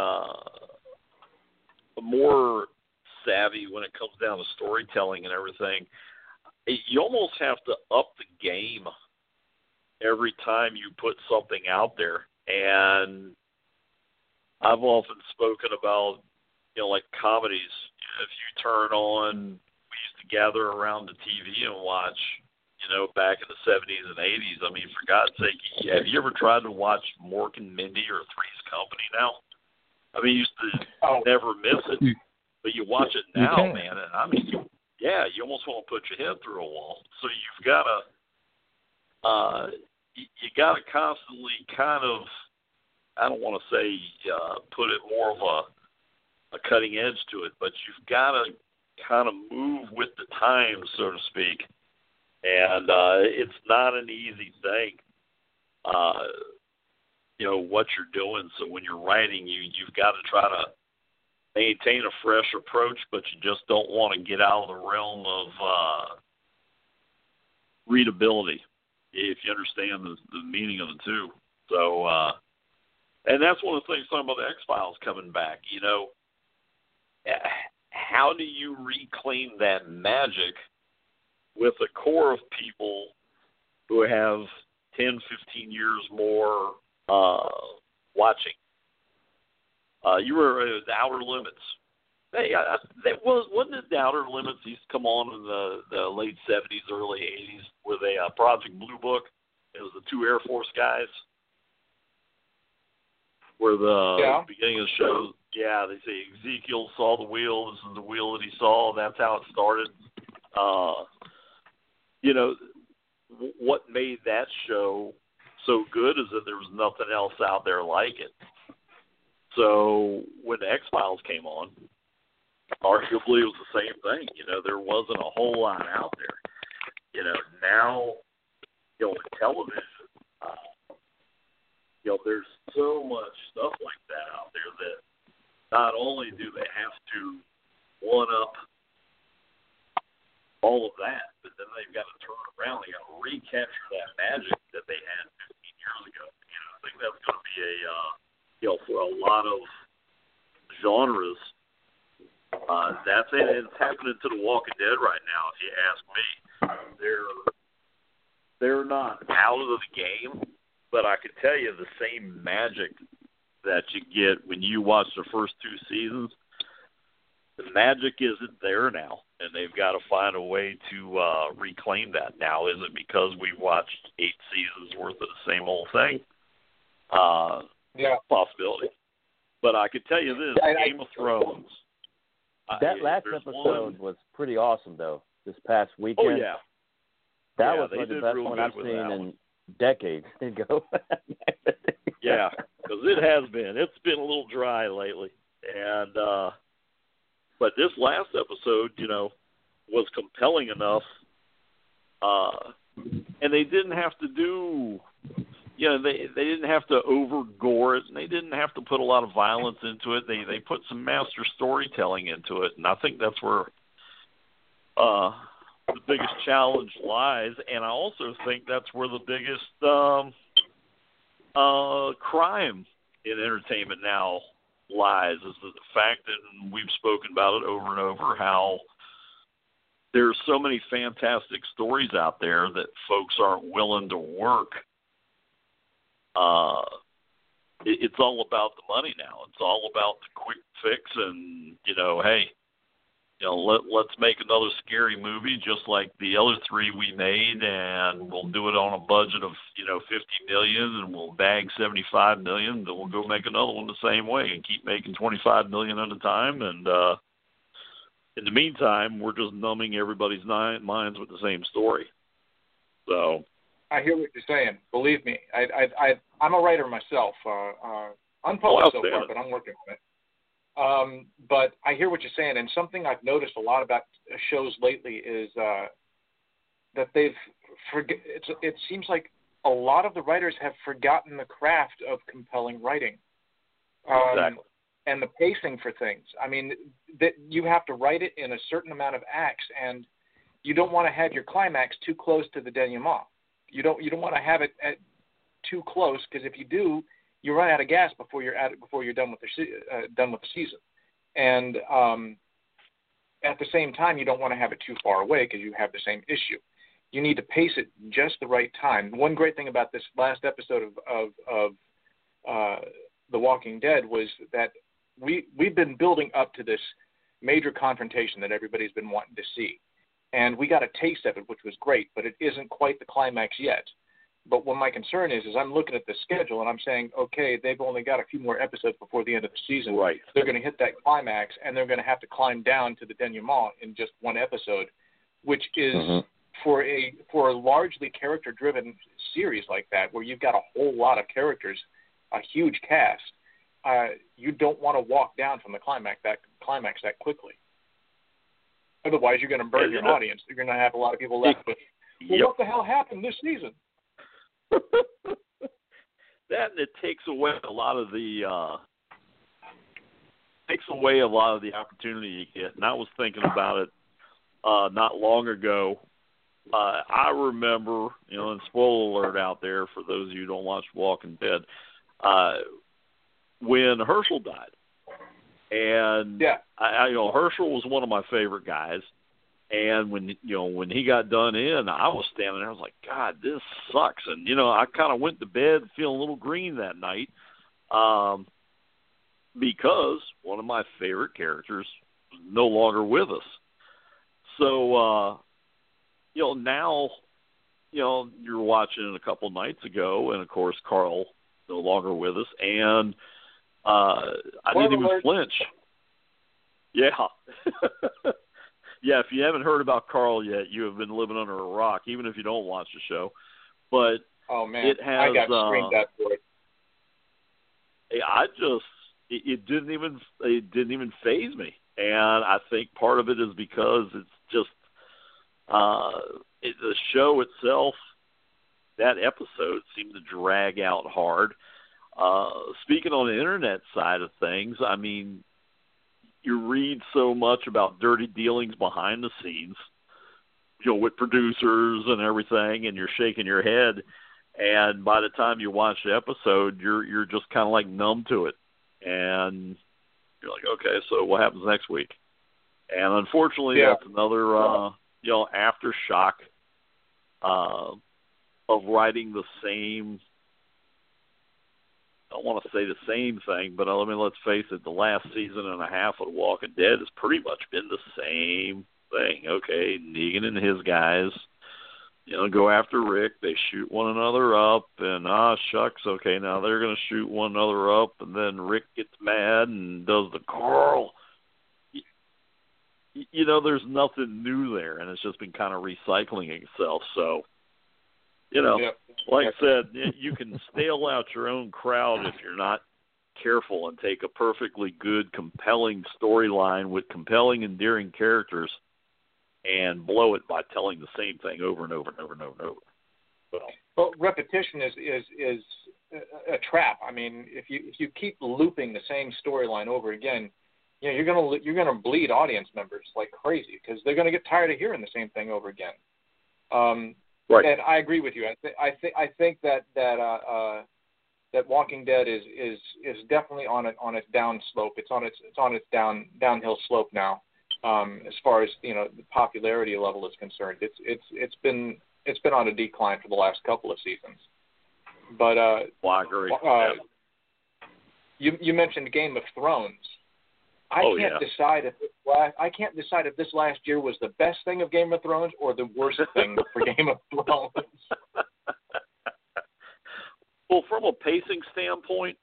more savvy when it comes down to storytelling and everything, you almost have to up the game every time you put something out there. And I've often spoken about, like comedies. If you turn on, we used to gather around the TV and watch, back in the 70s and 80s. I mean, for God's sake, have you ever tried to watch Mork and Mindy or Three's Company now? I mean, you used to never miss it, but you watch it now, man, and I mean, you almost want to put your head through a wall. So you've got to, you got to constantly kind of, I don't want to say put it more of a cutting edge to it, but you've got to kind of move with the times, so to speak. And it's not an easy thing, what you're doing. So when you're writing, you've got to try to maintain a fresh approach, but you just don't want to get out of the realm of readability, if you understand the meaning of the two. So, and that's one of the things talking about the X-Files coming back. How do you reclaim that magic with a core of people who have 10, 15 years more watching. You were the Outer Limits. Hey, wasn't it the Outer Limits used to come on in the late 70s, early 80s with a Project Blue Book? It was the two Air Force guys. Where the beginning of the show, they say Ezekiel saw the wheel. This is the wheel that he saw. That's how it started. What made that show so good is that there was nothing else out there like it. So when the X-Files came on, arguably it was the same thing. There wasn't a whole lot out there. Now, with television, there's so much stuff like that out there that not only do they have to one-up all of that, but then they've got to turn around. They got to recapture that magic that they had 15 years ago. I think that's going to be for a lot of genres. That's it. It's happening to The Walking Dead right now, if you ask me. They're not out of the game, but I can tell you the same magic that you get when you watch the first two seasons, the magic isn't there now, and they've got to find a way to reclaim that. Now, is it because we watched 8 seasons worth of the same old thing? Possibility. But I could tell you this, Game of Thrones. That last episode was pretty awesome, though, this past weekend. Oh, yeah. That was one of the best one I've seen in decades ago. Yeah, because it has been. It's been a little dry lately. And but this last episode, was compelling enough. And they didn't have to do, they didn't have to over-gore it, and they didn't have to put a lot of violence into it. They put some master storytelling into it, and I think that's where the biggest challenge lies. And I also think that's where the biggest crime in entertainment now lies, is the fact that, and we've spoken about it over and over, how there's so many fantastic stories out there that folks aren't willing to work. It's all about the money now. It's all about the quick fix, and let's make another scary movie just like the other 3 we made, and we'll do it on a budget of $50 million, and we'll bag $75 million. Then we'll go make another one the same way and keep making $25 million at a time. And in the meantime, we're just numbing everybody's minds with the same story. So I hear what you're saying. Believe me, I'm a writer myself. Unpublished so far, but I'm working on it. But I hear what you're saying, and something I've noticed a lot about shows lately is that it seems like a lot of the writers have forgotten the craft of compelling writing. Exactly. And the pacing for things. I mean, that you have to write it in a certain amount of acts, and you don't want to have your climax too close to the denouement. You don't want to have it too close, because if you do, you run out of gas before you're done with the season. And at the same time, you don't want to have it too far away, because you have the same issue. You need to pace it just the right time. One great thing about this last episode of The Walking Dead was that we've been building up to this major confrontation that everybody's been wanting to see. And we got a taste of it, which was great, but it isn't quite the climax yet. But what my concern is I'm looking at the schedule and I'm saying, okay, they've only got a few more episodes before the end of the season. Right. They're going to hit that climax, and they're going to have to climb down to the denouement in just one episode, which is for a largely character-driven series like that, where you've got a whole lot of characters, a huge cast. You don't want to walk down from the climax that quickly. Otherwise, you're going to burn your audience. You're going to have a lot of people left with, what the hell happened this season? That, and it takes away a lot of the opportunity you get. And I was thinking about it not long ago. I remember, and spoiler alert out there for those of you who don't watch Walking Dead, when Herschel died. And Herschel was one of my favorite guys, And when he got done in, I was standing there. I was like, God, this sucks. And I kind of went to bed feeling a little green that night, because one of my favorite characters was no longer with us. So now you're watching it a couple nights ago, and of course Carl no longer with us, and I didn't even flinch. Yeah. Yeah, if you haven't heard about Carl yet, you have been living under a rock, even if you don't watch the show. But oh man, it has, I got screamed at for it. It didn't even faze me, and I think part of it is because it's just the show itself. That episode seemed to drag out hard. Speaking on the internet side of things, I mean, you read so much about dirty dealings behind the scenes, with producers and everything, and you're shaking your head. And by the time you watch the episode, you're just kind of like numb to it, and you're like, okay, so what happens next week? And unfortunately, that's another aftershock of writing the same. I don't want to say the same thing, but let's face it, the last season and a half of The Walking Dead has pretty much been the same thing. Okay, Negan and his guys, go after Rick. They shoot one another up, and shucks, okay, now they're going to shoot one another up, and then Rick gets mad and does the Carl. There's nothing new there, and it's just been kind of recycling itself. So, like I said, you can stale out your own crowd if you're not careful and take a perfectly good, compelling storyline with compelling, endearing characters and blow it by telling the same thing over and over and over and over and over. Well, repetition is a trap. I mean, if you keep looping the same storyline over again, you're gonna bleed audience members like crazy because they're gonna get tired of hearing the same thing over again. Right. And I agree with you. I think that Walking Dead is definitely on its down slope. It's on its downhill slope now, as far as the popularity level is concerned. It's been on a decline for the last couple of seasons. But I agree. You mentioned Game of Thrones. I can't decide if this last year was the best thing of Game of Thrones or the worst thing for Game of Thrones. Well, from a pacing standpoint,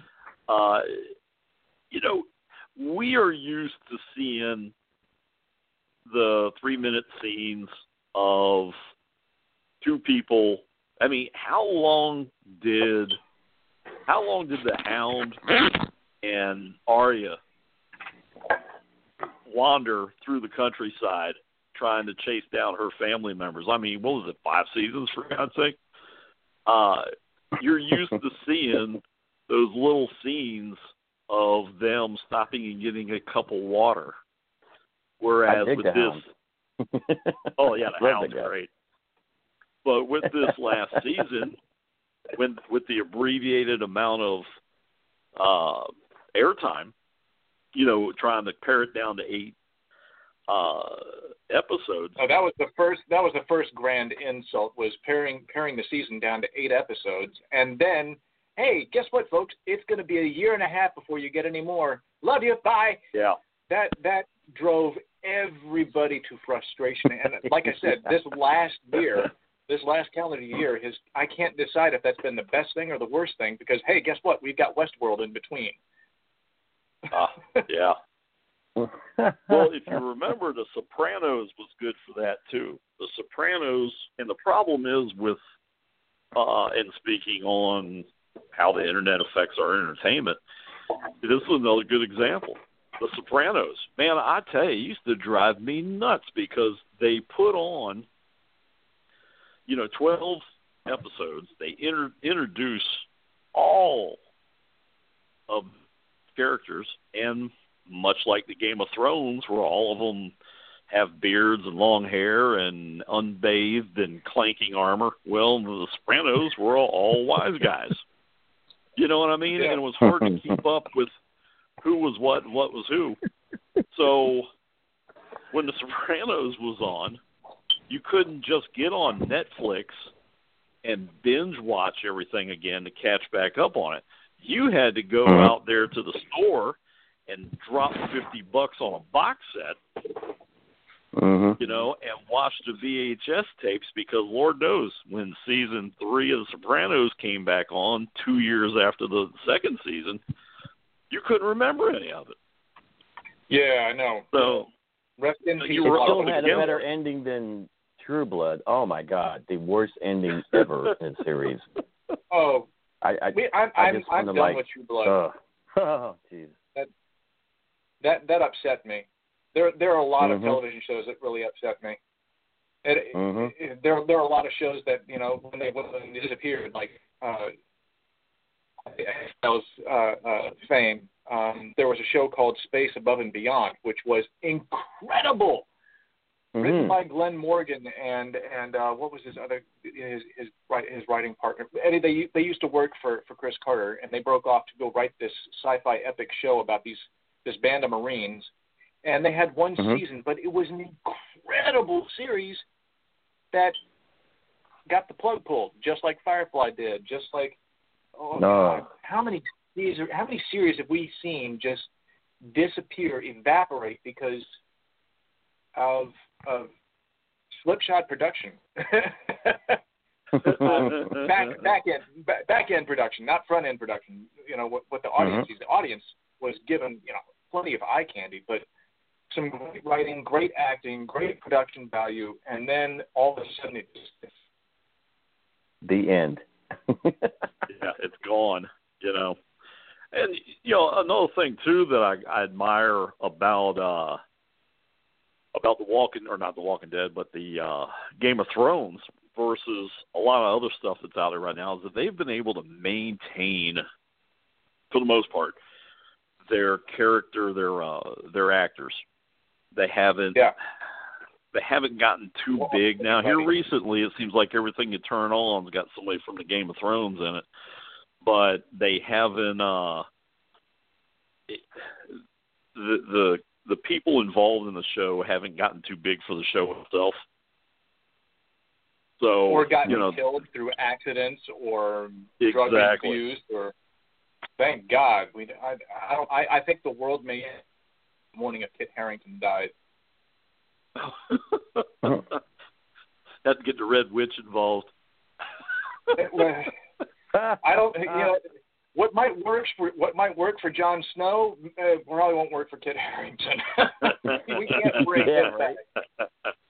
we are used to seeing the 3-minute scenes of two people. I mean, how long did the Hound and Arya wander through the countryside trying to chase down her family members? I mean, what was it, 5 seasons, for God's sake? You're used to seeing those little scenes of them stopping and getting a cup of water. Whereas with this, oh yeah, the Hound's great. But with this last season, with the abbreviated amount of airtime, trying to pare it down to 8 episodes. Oh, that was the first grand insult, was paring the season down to 8 episodes, and then, hey, guess what, folks? It's going to be a year and a half before you get any more. Love you, bye. Yeah. That drove everybody to frustration, and like I said, this last calendar year, I can't decide if that's been the best thing or the worst thing because, hey, guess what? We've got Westworld in between. Yeah. Well, if you remember, The Sopranos was good for that too. The Sopranos, and the problem is with, and speaking on how the internet affects our entertainment, this is another good example. The Sopranos, man, I tell you, it used to drive me nuts because they put on, 12 episodes. They introduce all of characters, and much like the Game of Thrones, where all of them have beards and long hair and unbathed and clanking armor, well, the Sopranos were all wise guys. You know what I mean? Yeah. And it was hard to keep up with who was what and what was who. So when The Sopranos was on, you couldn't just get on Netflix and binge watch everything again to catch back up on it. You had to go out there to the store and drop $50 on a box set, you know, and watch the VHS tapes, because Lord knows when season 3 of The Sopranos came back on 2 years after the second season, you couldn't remember any of it. Yeah, I know. So rest in peace. You still had a better ending than True Blood. Oh my God, the worst ending ever in the series. Oh, I'm done with True Blood. Oh, jeez. That upset me. There are a lot of television shows that really upset me. There are a lot of shows that, you know, when they disappeared, like fame. There was a show called Space Above and Beyond, which was incredible. Written by Glenn Morgan and what was his writing partner? Eddie. They used to work for Chris Carter, and they broke off to go write this sci-fi epic show about this band of Marines, and they had one season, but it was an incredible series that got the plug pulled, just like Firefly did, just like God, how many series have we seen just disappear, evaporate because of slipshod production? back end production, not front end production. You know what the audience sees. The audience was given, you know, plenty of eye candy, but some great writing, great acting, great production value, and then all of a sudden it's the end. Yeah, it's gone. You know, and you know another thing too that I admire about the not the Walking Dead, but the Game of Thrones versus a lot of other stuff that's out there right now is that they've been able to maintain, for the most part, their character, their actors. They haven't gotten too big. Now here recently, it seems like everything you turn on's got somebody from the Game of Thrones in it, but they haven't. The people involved in the show haven't gotten too big for the show itself. So, or gotten killed through accidents or drug abuse, or thank God I think the world may end the morning if Kit Harington died. Have to get the Red Witch involved. I don't. You know, what might work for Jon Snow probably won't work for Kit Harington. We can't bring him back.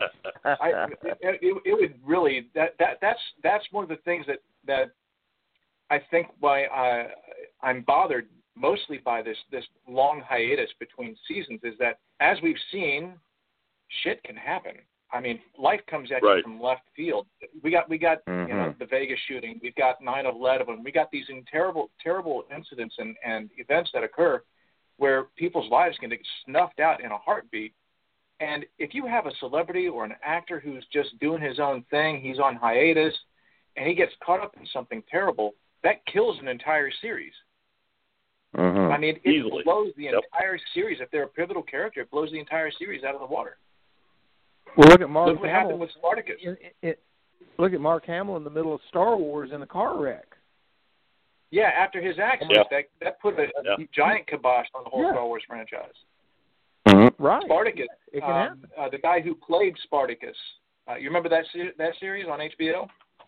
It would really that's one of the things that I think why I'm bothered mostly by this long hiatus between seasons is that, as we've seen, shit can happen. I mean, life comes at you from left field. We got you know, the Vegas shooting. We've got 9/11. We got these terrible incidents and events that occur where people's lives can get snuffed out in a heartbeat. And if you have a celebrity or an actor who's just doing his own thing, he's on hiatus, and he gets caught up in something terrible, that kills an entire series. I mean, it blows the entire series. If they're a pivotal character, it blows the entire series out of the water. Well, look at Mark Look what happened with Spartacus. Look at Mark Hamill in the middle of Star Wars in a car wreck. Yeah, after his accident, that put a giant kibosh on the whole Star Wars franchise. Right. Spartacus, it can happen. The guy who played Spartacus, you remember that series on HBO?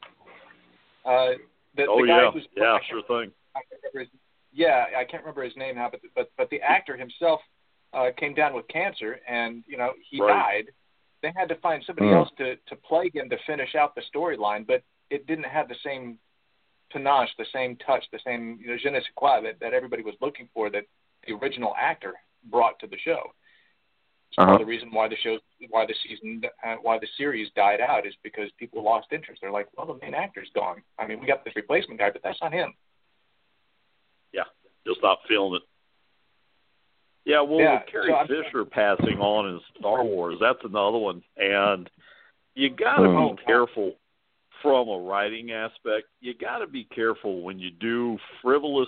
The guy who's sure thing. I can't remember his name now, but the actor himself came down with cancer, and you know he died. They had to find somebody else to play him to finish out the storyline, but it didn't have the same panache, the same touch, the same je ne sais quoi that everybody was looking for that the original actor brought to the show. So part of the reason why the series died out is because people lost interest. They're like, well, the main actor's gone. I mean, we got this replacement guy, but that's not him. Yeah, you'll stop feeling it. Yeah, well, with Carrie Fisher passing on in Star Wars, that's another one. And you got to be careful from a writing aspect. You got to be careful when you do frivolous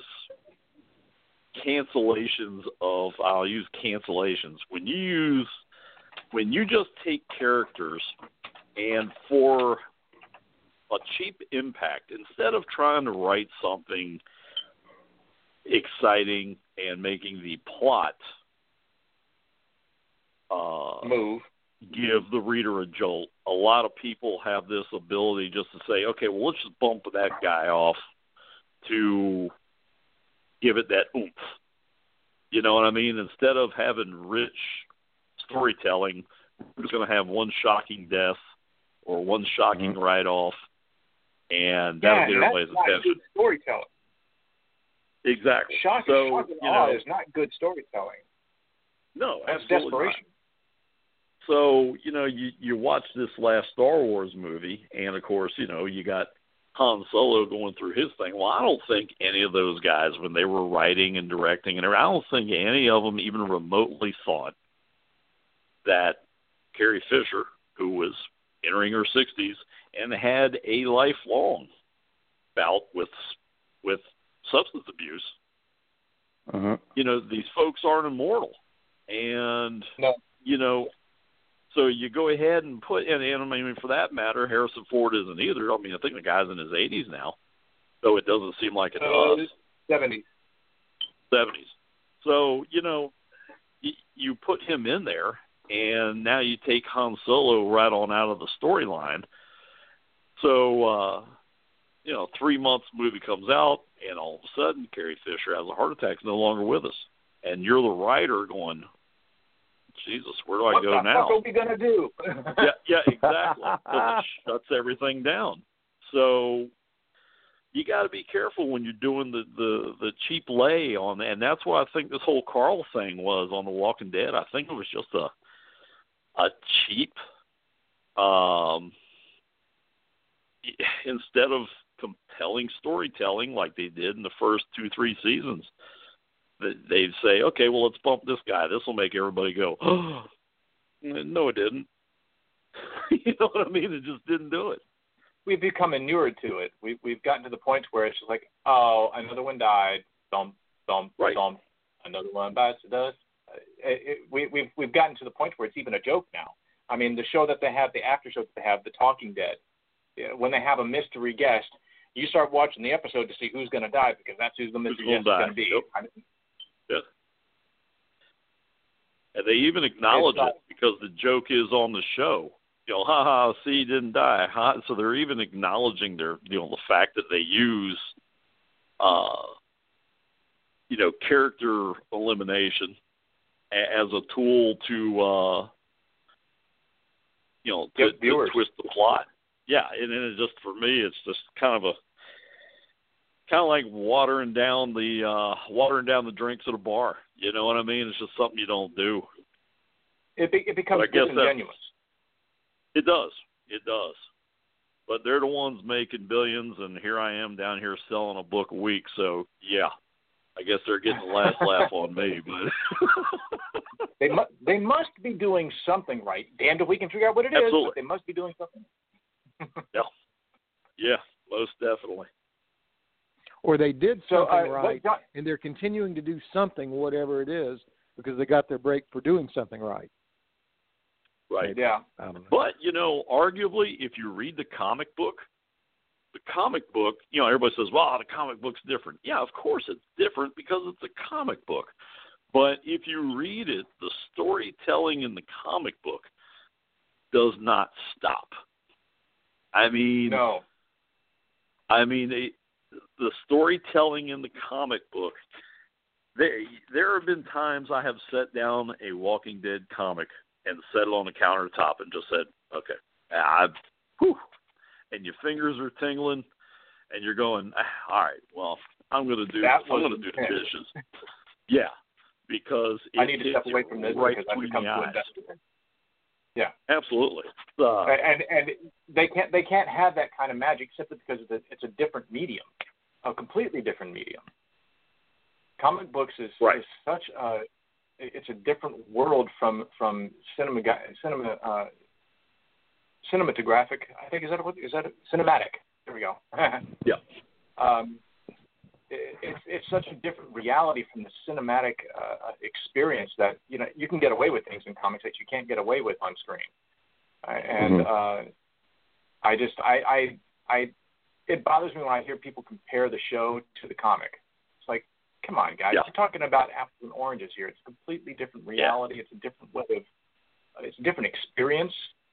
cancellations of, I'll use cancellations. When you use when you just take characters and for a cheap impact, instead of trying to write something exciting and making the plot move, give the reader a jolt, a lot of people have this ability just to say, okay, well, let's just bump that guy off to give it that oomph. You know what I mean? Instead of having rich storytelling, who's going to have one shocking death or one shocking write-off, and that'll get everybody's attention. Not good storytelling. Exactly. Shocking awe is not good storytelling. No, that's absolutely desperation. Not. So, you watch this last Star Wars movie, and, of course, you got Han Solo going through his thing. Well, I don't think any of those guys, when they were writing and directing, and I don't think any of them even remotely thought that Carrie Fisher, who was entering her 60s and had a lifelong bout with substance abuse, these folks aren't immortal. And, so you go ahead and put, and I mean, for that matter, Harrison Ford isn't either. I mean, I think the guy's in his 80s now, though it doesn't seem like it does. 70s. So, you put him in there, and now you take Han Solo right on out of the storyline. So, 3 months movie comes out, and all of a sudden, Carrie Fisher has a heart attack, no longer with us. And you're the writer going, Jesus, where do I go now? What are we going to do? yeah, exactly. Because it shuts everything down. So you got to be careful when you're doing the cheap lay on, and that's what I think this whole Carl thing was on The Walking Dead. I think it was just a cheap, instead of compelling storytelling like they did in the first 2-3 seasons, they'd say, okay, well, let's bump this guy. This will make everybody go, oh. No, it didn't. You know what I mean? It just didn't do it. We've become inured to it. We've gotten to the point where it's just like, oh, another one died. Thump, thump, thump. Another one dies. We've gotten to the point where it's even a joke now. I mean, the show that they have, the after show that they have, The Talking Dead, when they have a mystery guest, you start watching the episode to see who's going to die because that's who the mystery guest is going to be. Yep. Yeah. And they even acknowledge it because the joke is on the show. See, he didn't die. So they're even acknowledging the fact that they use, character elimination as a tool to, to twist the plot. Yeah, and then it just, for me, it's just kind of like watering down the drinks at a bar. You know what I mean? It's just something you don't do. It becomes disingenuous. It does. But they're the ones making billions, and here I am down here selling a book a week. So yeah, I guess they're getting the last laugh on me. But they must be doing something right. Damned if we can figure out what it is. But they must be doing something. Yeah, most definitely. Or they did something right, and they're continuing to do something, whatever it is, because they got their break for doing something right. Right. Maybe. Yeah. I don't know. But, arguably, if you read the comic book, everybody says, well, the comic book's different. Yeah, of course it's different because it's a comic book. But if you read it, the storytelling in the comic book does not stop. I mean, no. The storytelling in the comic book, there have been times I have set down a Walking Dead comic and set it on the countertop and just said, okay, and your fingers are tingling, and you're going, all right, well, I'm going to do the dishes. Yeah, because I need to step away from this right because I've become too invested. Yeah, absolutely. And they can't have that kind of magic simply because it's a different medium, a completely different medium. Comic books is such it's a different world from cinematographic. I think is that cinematic? There we go. Yeah. it's such a different reality from the cinematic experience that you can get away with things in comics that you can't get away with on screen, it bothers me when I hear people compare the show to the comic. It's like, come on, guys, You're talking about apples and oranges here. It's a completely different reality. It's a different way of, it's a different experience.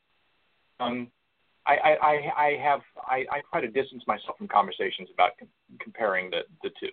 I try to distance myself from conversations about comparing the two.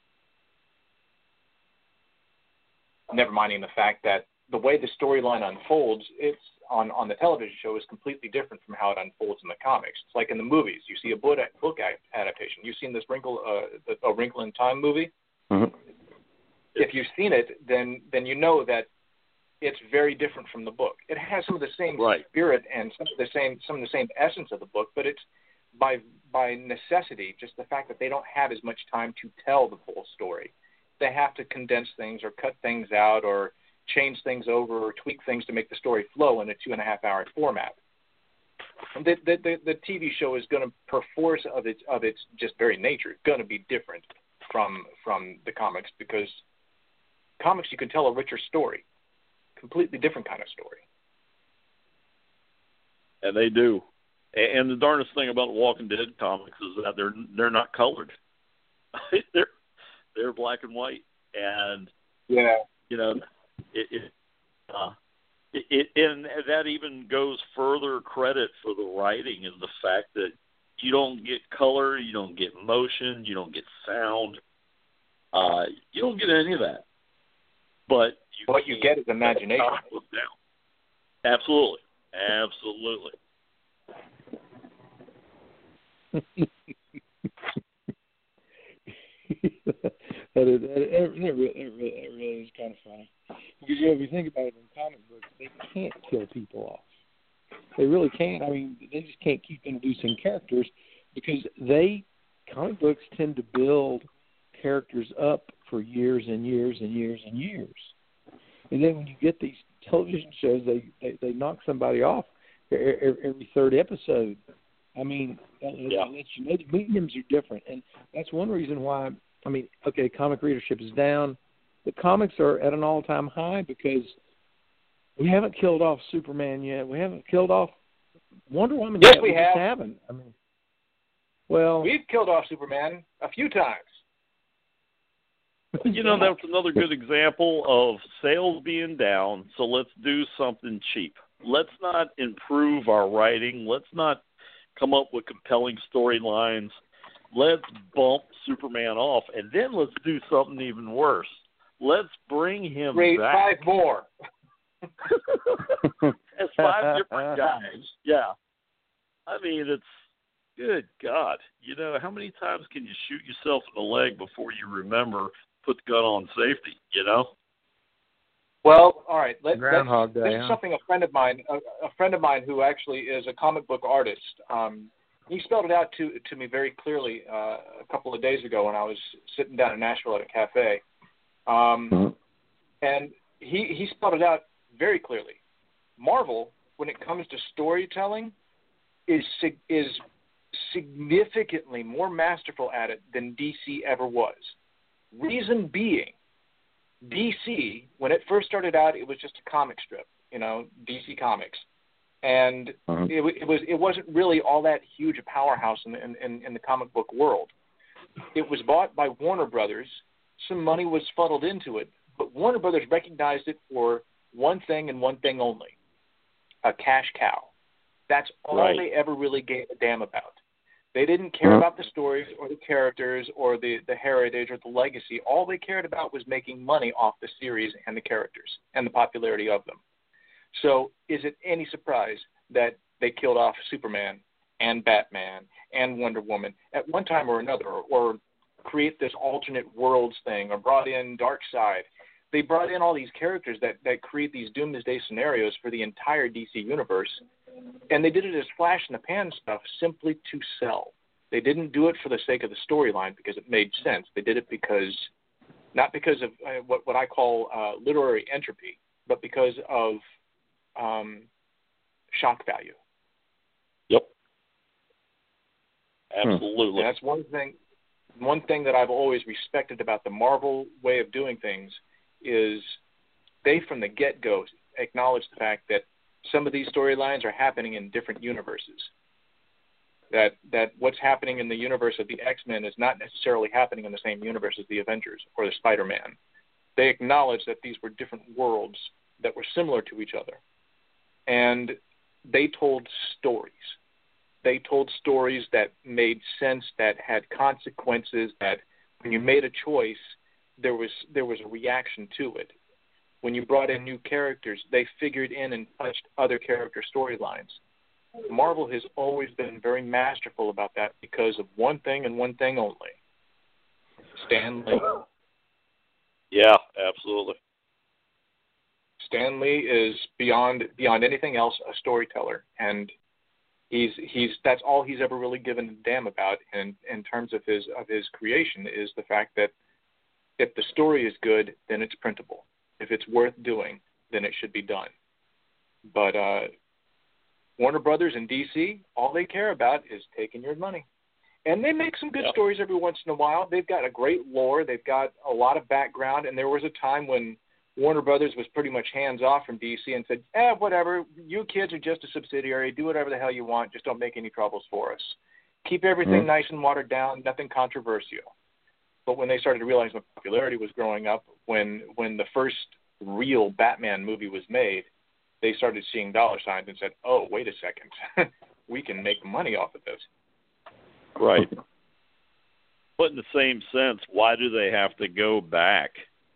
Never minding the fact that the way the storyline unfolds, it's on the television show is completely different from how it unfolds in the comics. It's like in the movies. You see a book adaptation. You've seen this A Wrinkle in Time movie? Mm-hmm. If you've seen it, then you know that it's very different from the book. It has some of the same spirit and some of the same essence of the book, but it's by necessity, just the fact that they don't have as much time to tell the full story. They have to condense things or cut things out or change things over or tweak things to make the story flow in a 2.5-hour format. And the TV show is going to, perforce of its just very nature, going to be different from the comics, because comics you can tell a richer story. Completely different kind of story. And they do. And the darndest thing about the Walking Dead comics is that they're not colored. they're black and white, and and that even goes further credit for the writing, is the fact that you don't get color, you don't get motion, you don't get sound, you don't get any of that. But what you get is imagination. Absolutely. That really is kind of funny. Because if you think about it, in comic books, they can't kill people off. They really can't. I mean, they just can't keep introducing characters because comic books tend to build characters up for years and years and years and years. And then when you get these television shows, they knock somebody off every third episode. I mean, that lets you know the mediums are different. And that's one reason why, I mean, okay, comic readership is down. The comics are at an all-time high because we haven't killed off Superman yet. We haven't killed off Wonder Woman yet. Yes, we just have. haven't. I mean, well, we've killed off Superman a few times. That's another good example of sales being down, so let's do something cheap. Let's not improve our writing. Let's not come up with compelling storylines. Let's bump Superman off, and then let's do something even worse. Let's bring him back. 5 more. That's 5 different guys. Yeah. I mean, it's good God. How many times can you shoot yourself in the leg before you remember put the gun on safety, Well, all right. Groundhog Day. This is something a friend of mine who actually is a comic book artist, he spelled it out to me very clearly a couple of days ago when I was sitting down in Nashville at a cafe. And he spelled it out very clearly. Marvel, when it comes to storytelling, is significantly more masterful at it than DC ever was. Reason being, DC, when it first started out, it was just a comic strip, DC Comics. And it wasn't really all that huge a powerhouse in the comic book world. It was bought by Warner Brothers. Some money was funneled into it, but Warner Brothers recognized it for one thing and one thing only, a cash cow. That's all they ever really gave a damn about. They didn't care about the stories or the characters or the heritage or the legacy. All they cared about was making money off the series and the characters and the popularity of them. So is it any surprise that they killed off Superman and Batman and Wonder Woman at one time or another, or create this alternate worlds thing, or brought in Darkseid? They brought in all these characters that create these doomsday scenarios for the entire DC universe, and they did it as flash-in-the-pan stuff simply to sell. They didn't do it for the sake of the storyline because it made sense. They did it not because of what I call literary entropy, but because of shock value. Yep. Absolutely. That's one thing. one thing that I've always respected about the Marvel way of doing things is they, from the get-go, acknowledge the fact that some of these storylines are happening in different universes. That what's happening in the universe of the X-Men is not necessarily happening in the same universe as the Avengers or the Spider-Man. They acknowledge that these were different worlds that were similar to each other. And they told stories. They told stories that made sense, that had consequences, that when you made a choice, there was a reaction to it. When you brought in new characters, they figured in and touched other character storylines. Marvel has always been very masterful about that because of one thing and one thing only. Stan Lee. Yeah, absolutely. Stan Lee is beyond anything else a storyteller, and that's all he's ever really given a damn about. And in terms of his creation, is the fact that if the story is good, then it's printable. If it's worth doing, then it should be done. But Warner Brothers and DC, all they care about is taking your money. And they make some good stories every once in a while. They've got a great lore. They've got a lot of background. And there was a time when Warner Brothers was pretty much hands-off from DC and said, whatever, you kids are just a subsidiary. Do whatever the hell you want. Just don't make any troubles for us. Keep everything nice and watered down, nothing controversial. But when they started to realize the popularity was growing up, when the first real Batman movie was made, they started seeing dollar signs and said, oh, wait a second. We can make money off of this. Right. But in the same sense, why do they have to go back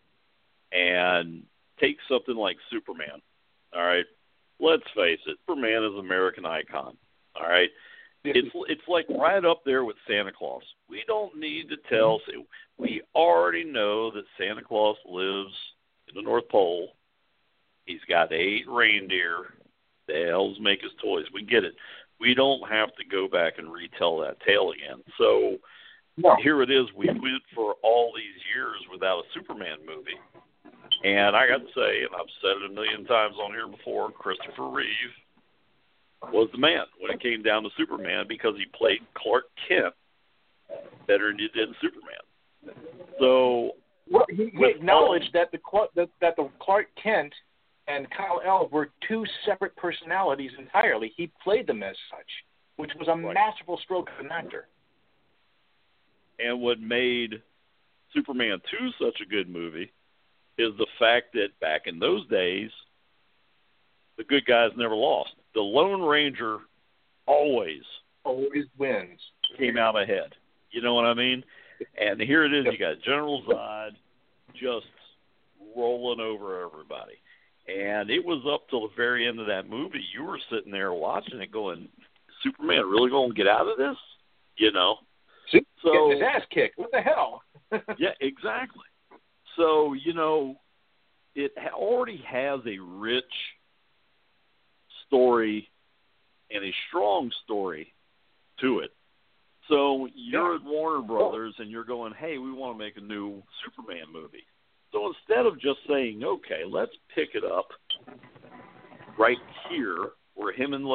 and take something like Superman? All right. Let's face it. Superman is an American icon. All right. It's like right up there with Santa Claus. We don't need to tell. We already know that Santa Claus lives in the North Pole. He's got 8 reindeer. The elves make his toys. We get it. We don't have to go back and retell that tale again. So here it is. We went for all these years without a Superman movie. And I got to say, and I've said it a million times on here before, Christopher Reeve was the man when it came down to Superman because he played Clark Kent better than he did Superman. So he acknowledged that the Clark Kent and Kal-El were 2 separate personalities entirely. He played them as such, which was a masterful stroke of an actor. And what made Superman 2 such a good movie is the fact that back in those days, the good guys never lost. The Lone Ranger always wins. Came out ahead. You know what I mean? And here it is. You got General Zod just rolling over everybody. And it was up till the very end of that movie. You were sitting there watching it going, Superman really going to get out of this? You know? So getting his ass kicked. What the hell? Yeah, exactly. So, you know, it already has a rich story and a strong story to it. So you're at Warner Brothers and you're going, hey, we want to make a new Superman movie. So instead of just saying, okay, let's pick it up right here where him and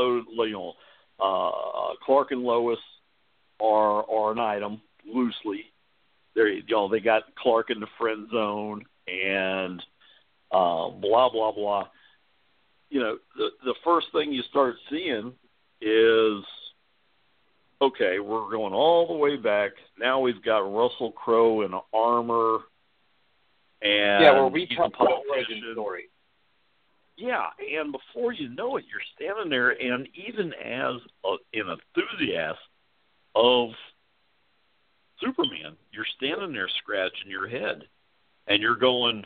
Clark and Lois are an item loosely. They got Clark in the friend zone and blah, blah, blah. You know, the first thing you start seeing is, okay, we're going all the way back. Now we've got Russell Crowe in armor. And we're retelling the origin story. Yeah, and before you know it, you're standing there, and even as an enthusiast of Superman, you're standing there scratching your head, and you're going,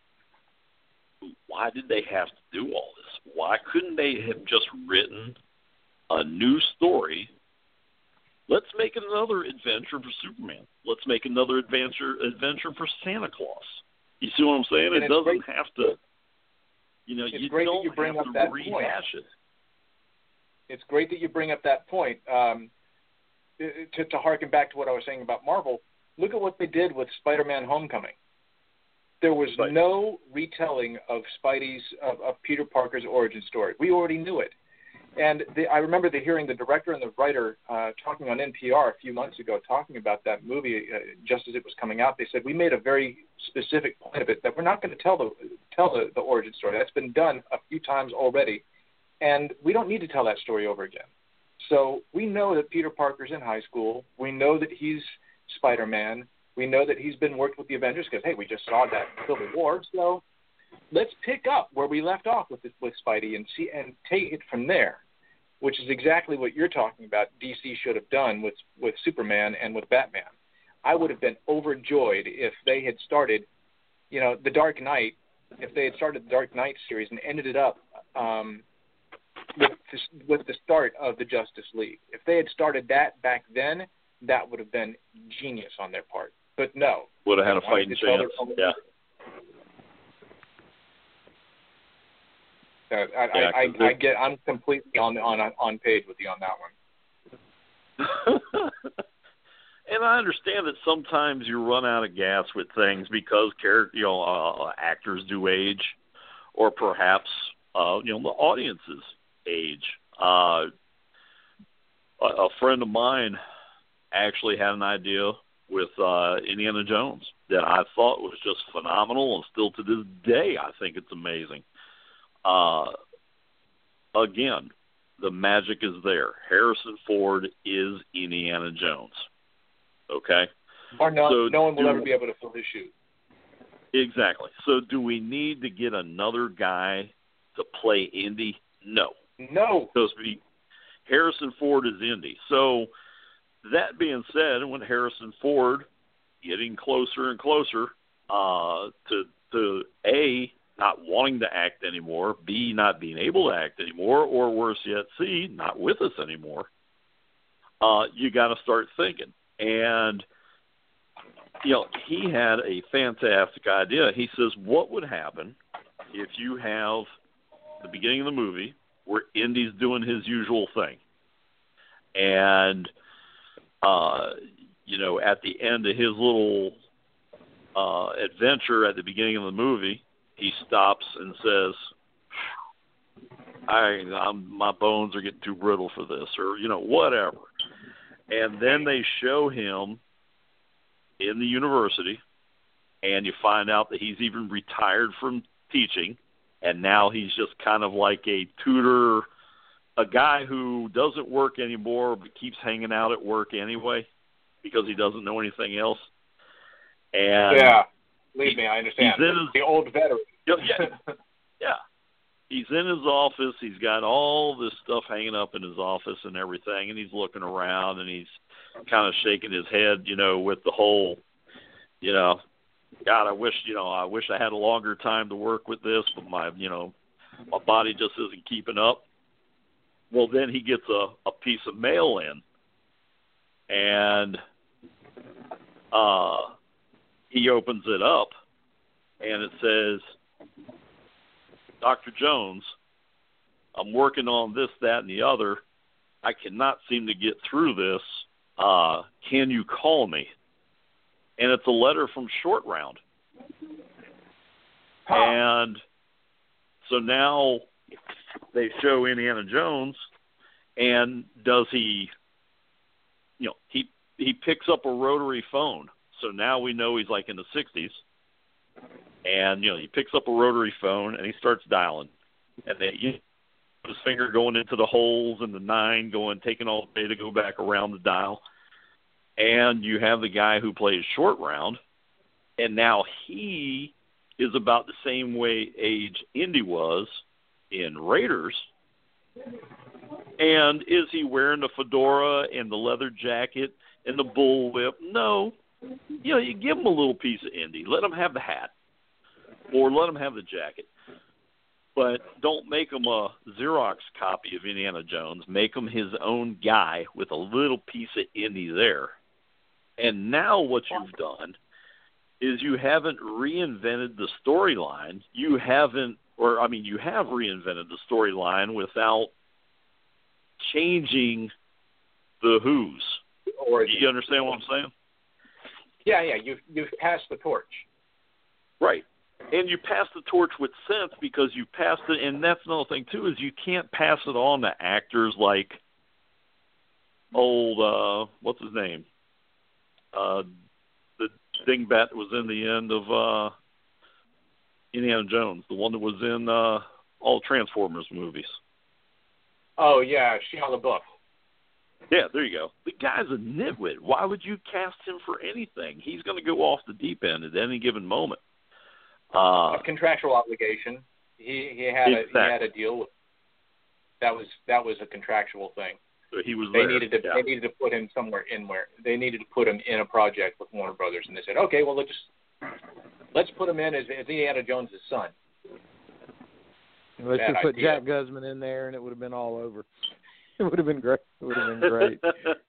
why did they have to do all this? Why couldn't they have just written a new story? Let's make another adventure for Superman. Let's make another adventure for Santa Claus. You see what I'm saying? It doesn't have to, you know, you don't have to rehash it. It's great that you bring up that point. To harken back to what I was saying about Marvel, look at what they did with Spider-Man Homecoming. There was no retelling of Spidey's, of Peter Parker's origin story. We already knew it. And I remember hearing the director and the writer talking on NPR a few months ago, talking about that movie just as it was coming out. They said, we made a very specific point of it that we're not going to tell the origin story. That's been done a few times already, and we don't need to tell that story over again. So we know that Peter Parker's in high school. We know that he's Spider-Man. We know that he's been worked with the Avengers because, hey, we just saw that in Civil War. So let's pick up where we left off with Spidey and take it from there, which is exactly what you're talking about DC should have done with Superman and with Batman. I would have been overjoyed if they had started, The Dark Knight, if they had started the Dark Knight series and ended it up with the start of the Justice League. If they had started that back then, that would have been genius on their part. But no. Would have had a fighting chance. Yeah. I'm completely on page with you on that one. And I understand that sometimes you run out of gas with things because actors do age, or perhaps the audiences age. A friend of mine actually had an idea with Indiana Jones that I thought was just phenomenal, and still to this day I think it's amazing. Again, the magic is there. Harrison Ford is Indiana Jones. Okay? Or no one will ever be able to fill his shoes. Exactly. So do we need to get another guy to play Indy? No. Because Harrison Ford is Indy. So that being said, when Harrison Ford getting closer and closer to A, not wanting to act anymore, B, not being able to act anymore, or worse yet, C, not with us anymore, you got to start thinking. And, he had a fantastic idea. He says, what would happen if you have the beginning of the movie where Indy's doing his usual thing? And, at the end of his little adventure at the beginning of the movie, he stops and says, my bones are getting too brittle for this, or, whatever. And then they show him in the university, and you find out that he's even retired from teaching, and now he's just kind of like a tutor, a guy who doesn't work anymore but keeps hanging out at work anyway because he doesn't know anything else. And yeah, believe me, I understand. The old veteran. Yeah. He's in his office. He's got all this stuff hanging up in his office and everything, and he's looking around, and he's kind of shaking his head, with the whole, God, I wish I had a longer time to work with this, but my body just isn't keeping up. Well, then he gets a piece of mail in, and he opens it up, and it says, Dr. Jones, I'm working on this, that, and the other. I cannot seem to get through this. Can you call me? And it's a letter from Short Round. And so now they show Indiana Jones, and does he, he picks up a rotary phone. So now we know he's like in the 60s. And, he picks up a rotary phone and he starts dialing. And then his finger going into the holes in the 9, taking all the way to go back around the dial. And you have the guy who plays Short Round. And now he is about the same age Indy was in Raiders. And is he wearing the fedora and the leather jacket and the bullwhip? No. You give him a little piece of Indy. Let him have the hat. Or let him have the jacket. But don't make him a Xerox copy of Indiana Jones. Make him his own guy with a little piece of Indy there. And now what you've done is you haven't reinvented the storyline. You have reinvented the storyline without changing the who's. Do you understand what I'm saying? Yeah. You've passed the torch. Right. And you pass the torch with sense because you passed it, and that's another thing, too, is you can't pass it on to actors like old, what's his name? The dingbat that was in the end of Indiana Jones, the one that was in all Transformers movies. Oh, yeah, Shia LaBeouf. Yeah, there you go. The guy's a nitwit. Why would you cast him for anything? He's going to go off the deep end at any given moment. A contractual obligation. He had a deal with. That was a contractual thing. So he was they there. needed to put him somewhere they needed to put him in a project with Warner Brothers, and they said, okay, well let's put him in as Indiana Jones' son. Let's just put Jack Guzman in there, and it would have been all over. It would have been great. It would have been great.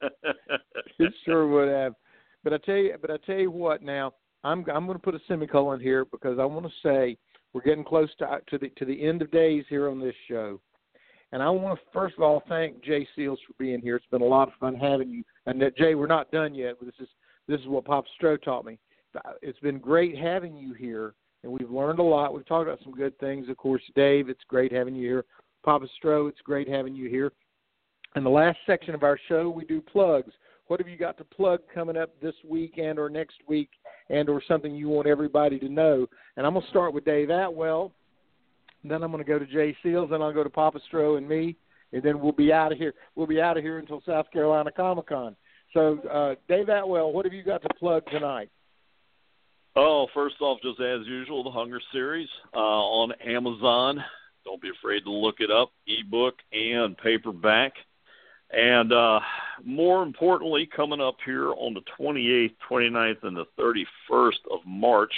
It sure would have. But I tell you what. Now I'm going to put a semicolon here because I want to say we're getting close to the end of days here on this show, and I want to first of all thank Jay Seals for being here. It's been a lot of fun having you. And Jay, we're not done yet. This is what Papa Stroh taught me. It's been great having you here, and we've learned a lot. We've talked about some good things. Of course, Dave, it's great having you here. Papa Stroh, it's great having you here. In the last section of our show, we do plugs. What have you got to plug coming up this week and or next week and or something you want everybody to know? And I'm going to start with Dave Atwell. Then I'm going to go to Jay Seals. Then I'll go to Papa Stroh and me. And then we'll be out of here. We'll be out of here until South Carolina Comic-Con. So, Dave Atwell, what have you got to plug tonight? Oh, first off, just as usual, the Hunger series on Amazon. Don't be afraid to look it up, ebook and paperback. And more importantly, coming up here on the 28th, 29th, and the 31st of March,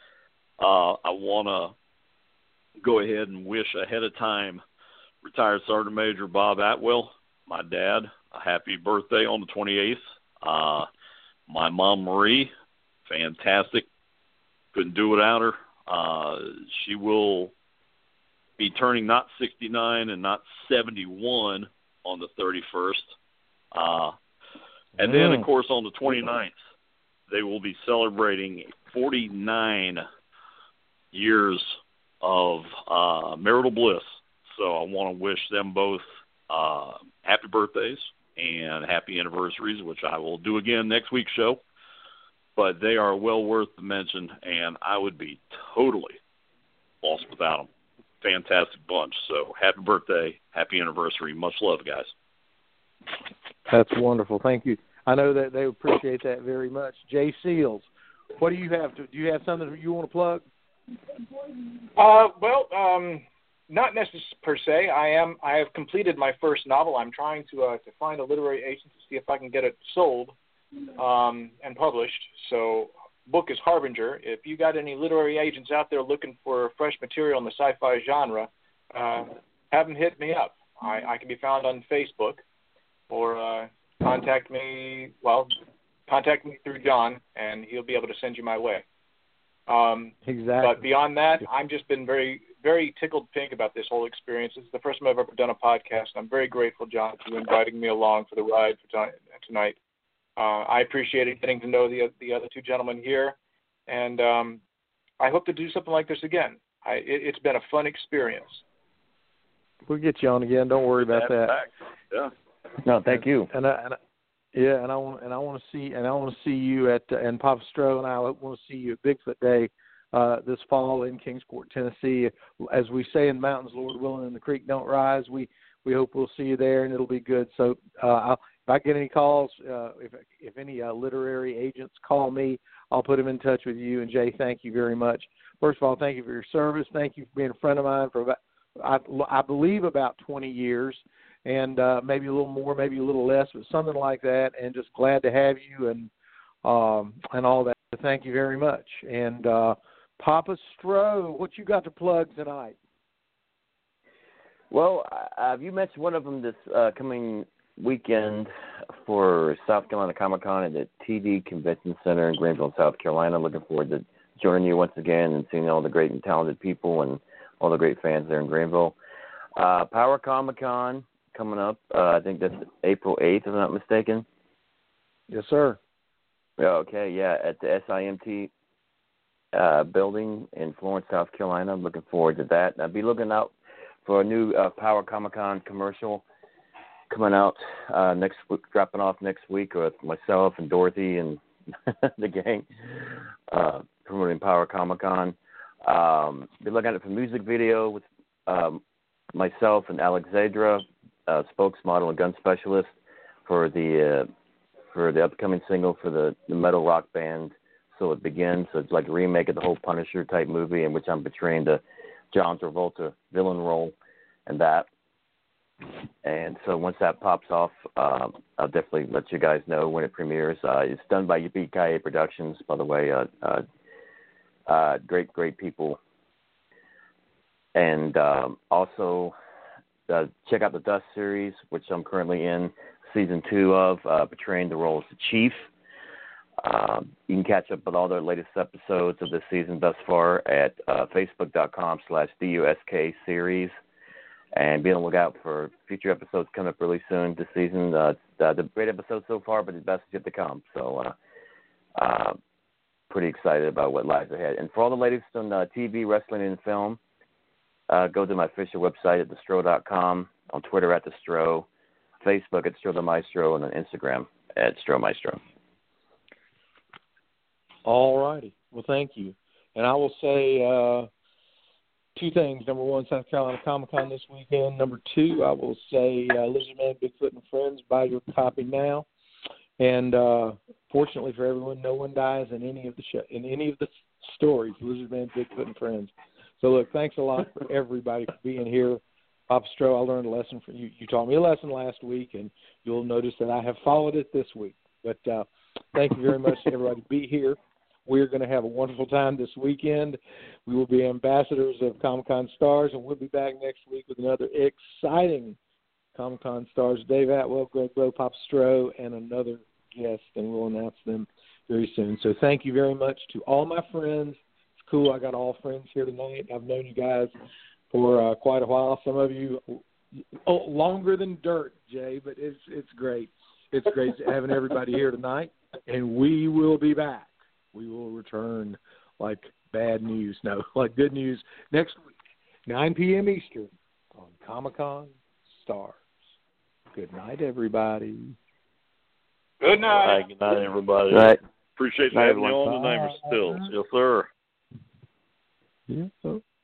I want to go ahead and wish ahead of time retired Sergeant Major Bob Atwell, my dad, a happy birthday on the 28th. My mom, Marie, fantastic. Couldn't do without her. She will be turning not 69 and not 71 on the 31st. And then, of course, on the 29th, they will be celebrating 49 years of marital bliss. So I want to wish them both happy birthdays and happy anniversaries, which I will do again next week's show. But they are well worth the mention, and I would be totally lost without them. Fantastic bunch. So happy birthday, happy anniversary. Much love, guys. That's wonderful. Thank you. I know that they appreciate that very much. Jay Seals, what do you have? Do you have something that you want to plug? Not necessarily per se. I have completed my first novel. I'm trying to find a literary agent to see if I can get it sold and published. So, book is Harbinger. If you got any literary agents out there looking for fresh material in the sci-fi genre, have them hit me up. I can be found on Facebook, or contact me through John, and he'll be able to send you my way. Exactly. But beyond that, I've just been very, very tickled pink about this whole experience. This is the first time I've ever done a podcast, and I'm very grateful, John, for inviting me along for the ride for tonight. I appreciated getting to know the other two gentlemen here, and I hope to do something like this again. It's been a fun experience. We'll get you on again. Don't worry about that. Yeah. No, thank you. And I want to see you at and Papa Stroh and I want to see you at Bigfoot Day this fall in Kingsport, Tennessee. As we say in mountains, Lord willing, and the creek don't rise. We hope we'll see you there, and it'll be good. So if I get any calls, if any literary agents call me, I'll put them in touch with you. And Jay, thank you very much. First of all, thank you for your service. Thank you for being a friend of mine for about, I believe, about 20 years, and maybe a little more, maybe a little less, but something like that. And just glad to have you and all that. So thank you very much. And Papa Stroh, what you got to plug tonight? Well, you mentioned one of them this coming weekend for South Carolina Comic-Con at the TD Convention Center in Greenville, South Carolina. Looking forward to joining you once again and seeing all the great and talented people and all the great fans there in Greenville. Power Comic-Con coming up. I think that's April 8th, if I'm not mistaken. Yes, sir. Yeah, okay, yeah, at the SIMT building in Florence, South Carolina. I'm looking forward to that. I'll be looking out for a new Power Comic-Con commercial coming out next week, dropping off next week with myself and Dorothy and the gang promoting Power Comic-Con. Be looking at it for music video with myself and Alexandra, spokesmodel and gun specialist for the upcoming single for the metal rock band So It Begins. So it's like a remake of the whole Punisher type movie in which I'm portraying the John Travolta villain role and that. And so once that pops off, I'll definitely let you guys know when it premieres. It's done by UPKA Productions, by the way. Great people. And also check out the Dust series, which I'm currently in season 2 of, portraying the role as the Chief. You can catch up with all the latest episodes of this season thus far at facebook.com/DUSK series. And be on the lookout for future episodes coming up really soon this season. The great episodes so far, but the best is yet to come. So pretty excited about what lies ahead. And for all the latest on TV, wrestling, and film, go to my official website at thestro.com, on Twitter at thestro, Facebook at Stro the Maestro, and on Instagram at Stro Maestro. All righty. Well, thank you. And I will say 2 things. Number 1, South Carolina Comic-Con this weekend. Number 2, I will say Lizard Man, Bigfoot, and Friends, buy your copy now. And fortunately for everyone, no one dies in any of the stories, Lizard Man, Bigfoot, and Friends. So, look, thanks a lot for everybody for being here. Papa Stro, I learned a lesson from you. You taught me a lesson last week, and you'll notice that I have followed it this week. But thank you very much to everybody to be here. We're going to have a wonderful time this weekend. We will be ambassadors of Comic-Con Stars, and we'll be back next week with another exciting Comic-Con Stars. Dave Atwell, Greg Lowe, Papa Stro, and another guest, and we'll announce them very soon. So thank you very much to all my friends. It's cool. I got all friends here tonight. I've known you guys for quite a while. Some of you longer than dirt, Jay, but it's great. It's great having everybody here tonight, and we will be back. We will return like bad news. No, like good news next week, 9 p.m. Eastern on Comic-Con Stars. Good night, everybody. Good night. All right, good night, everybody. All right. Appreciate you having me on tonight, Mr. Stills. Yes, sir. Yeah.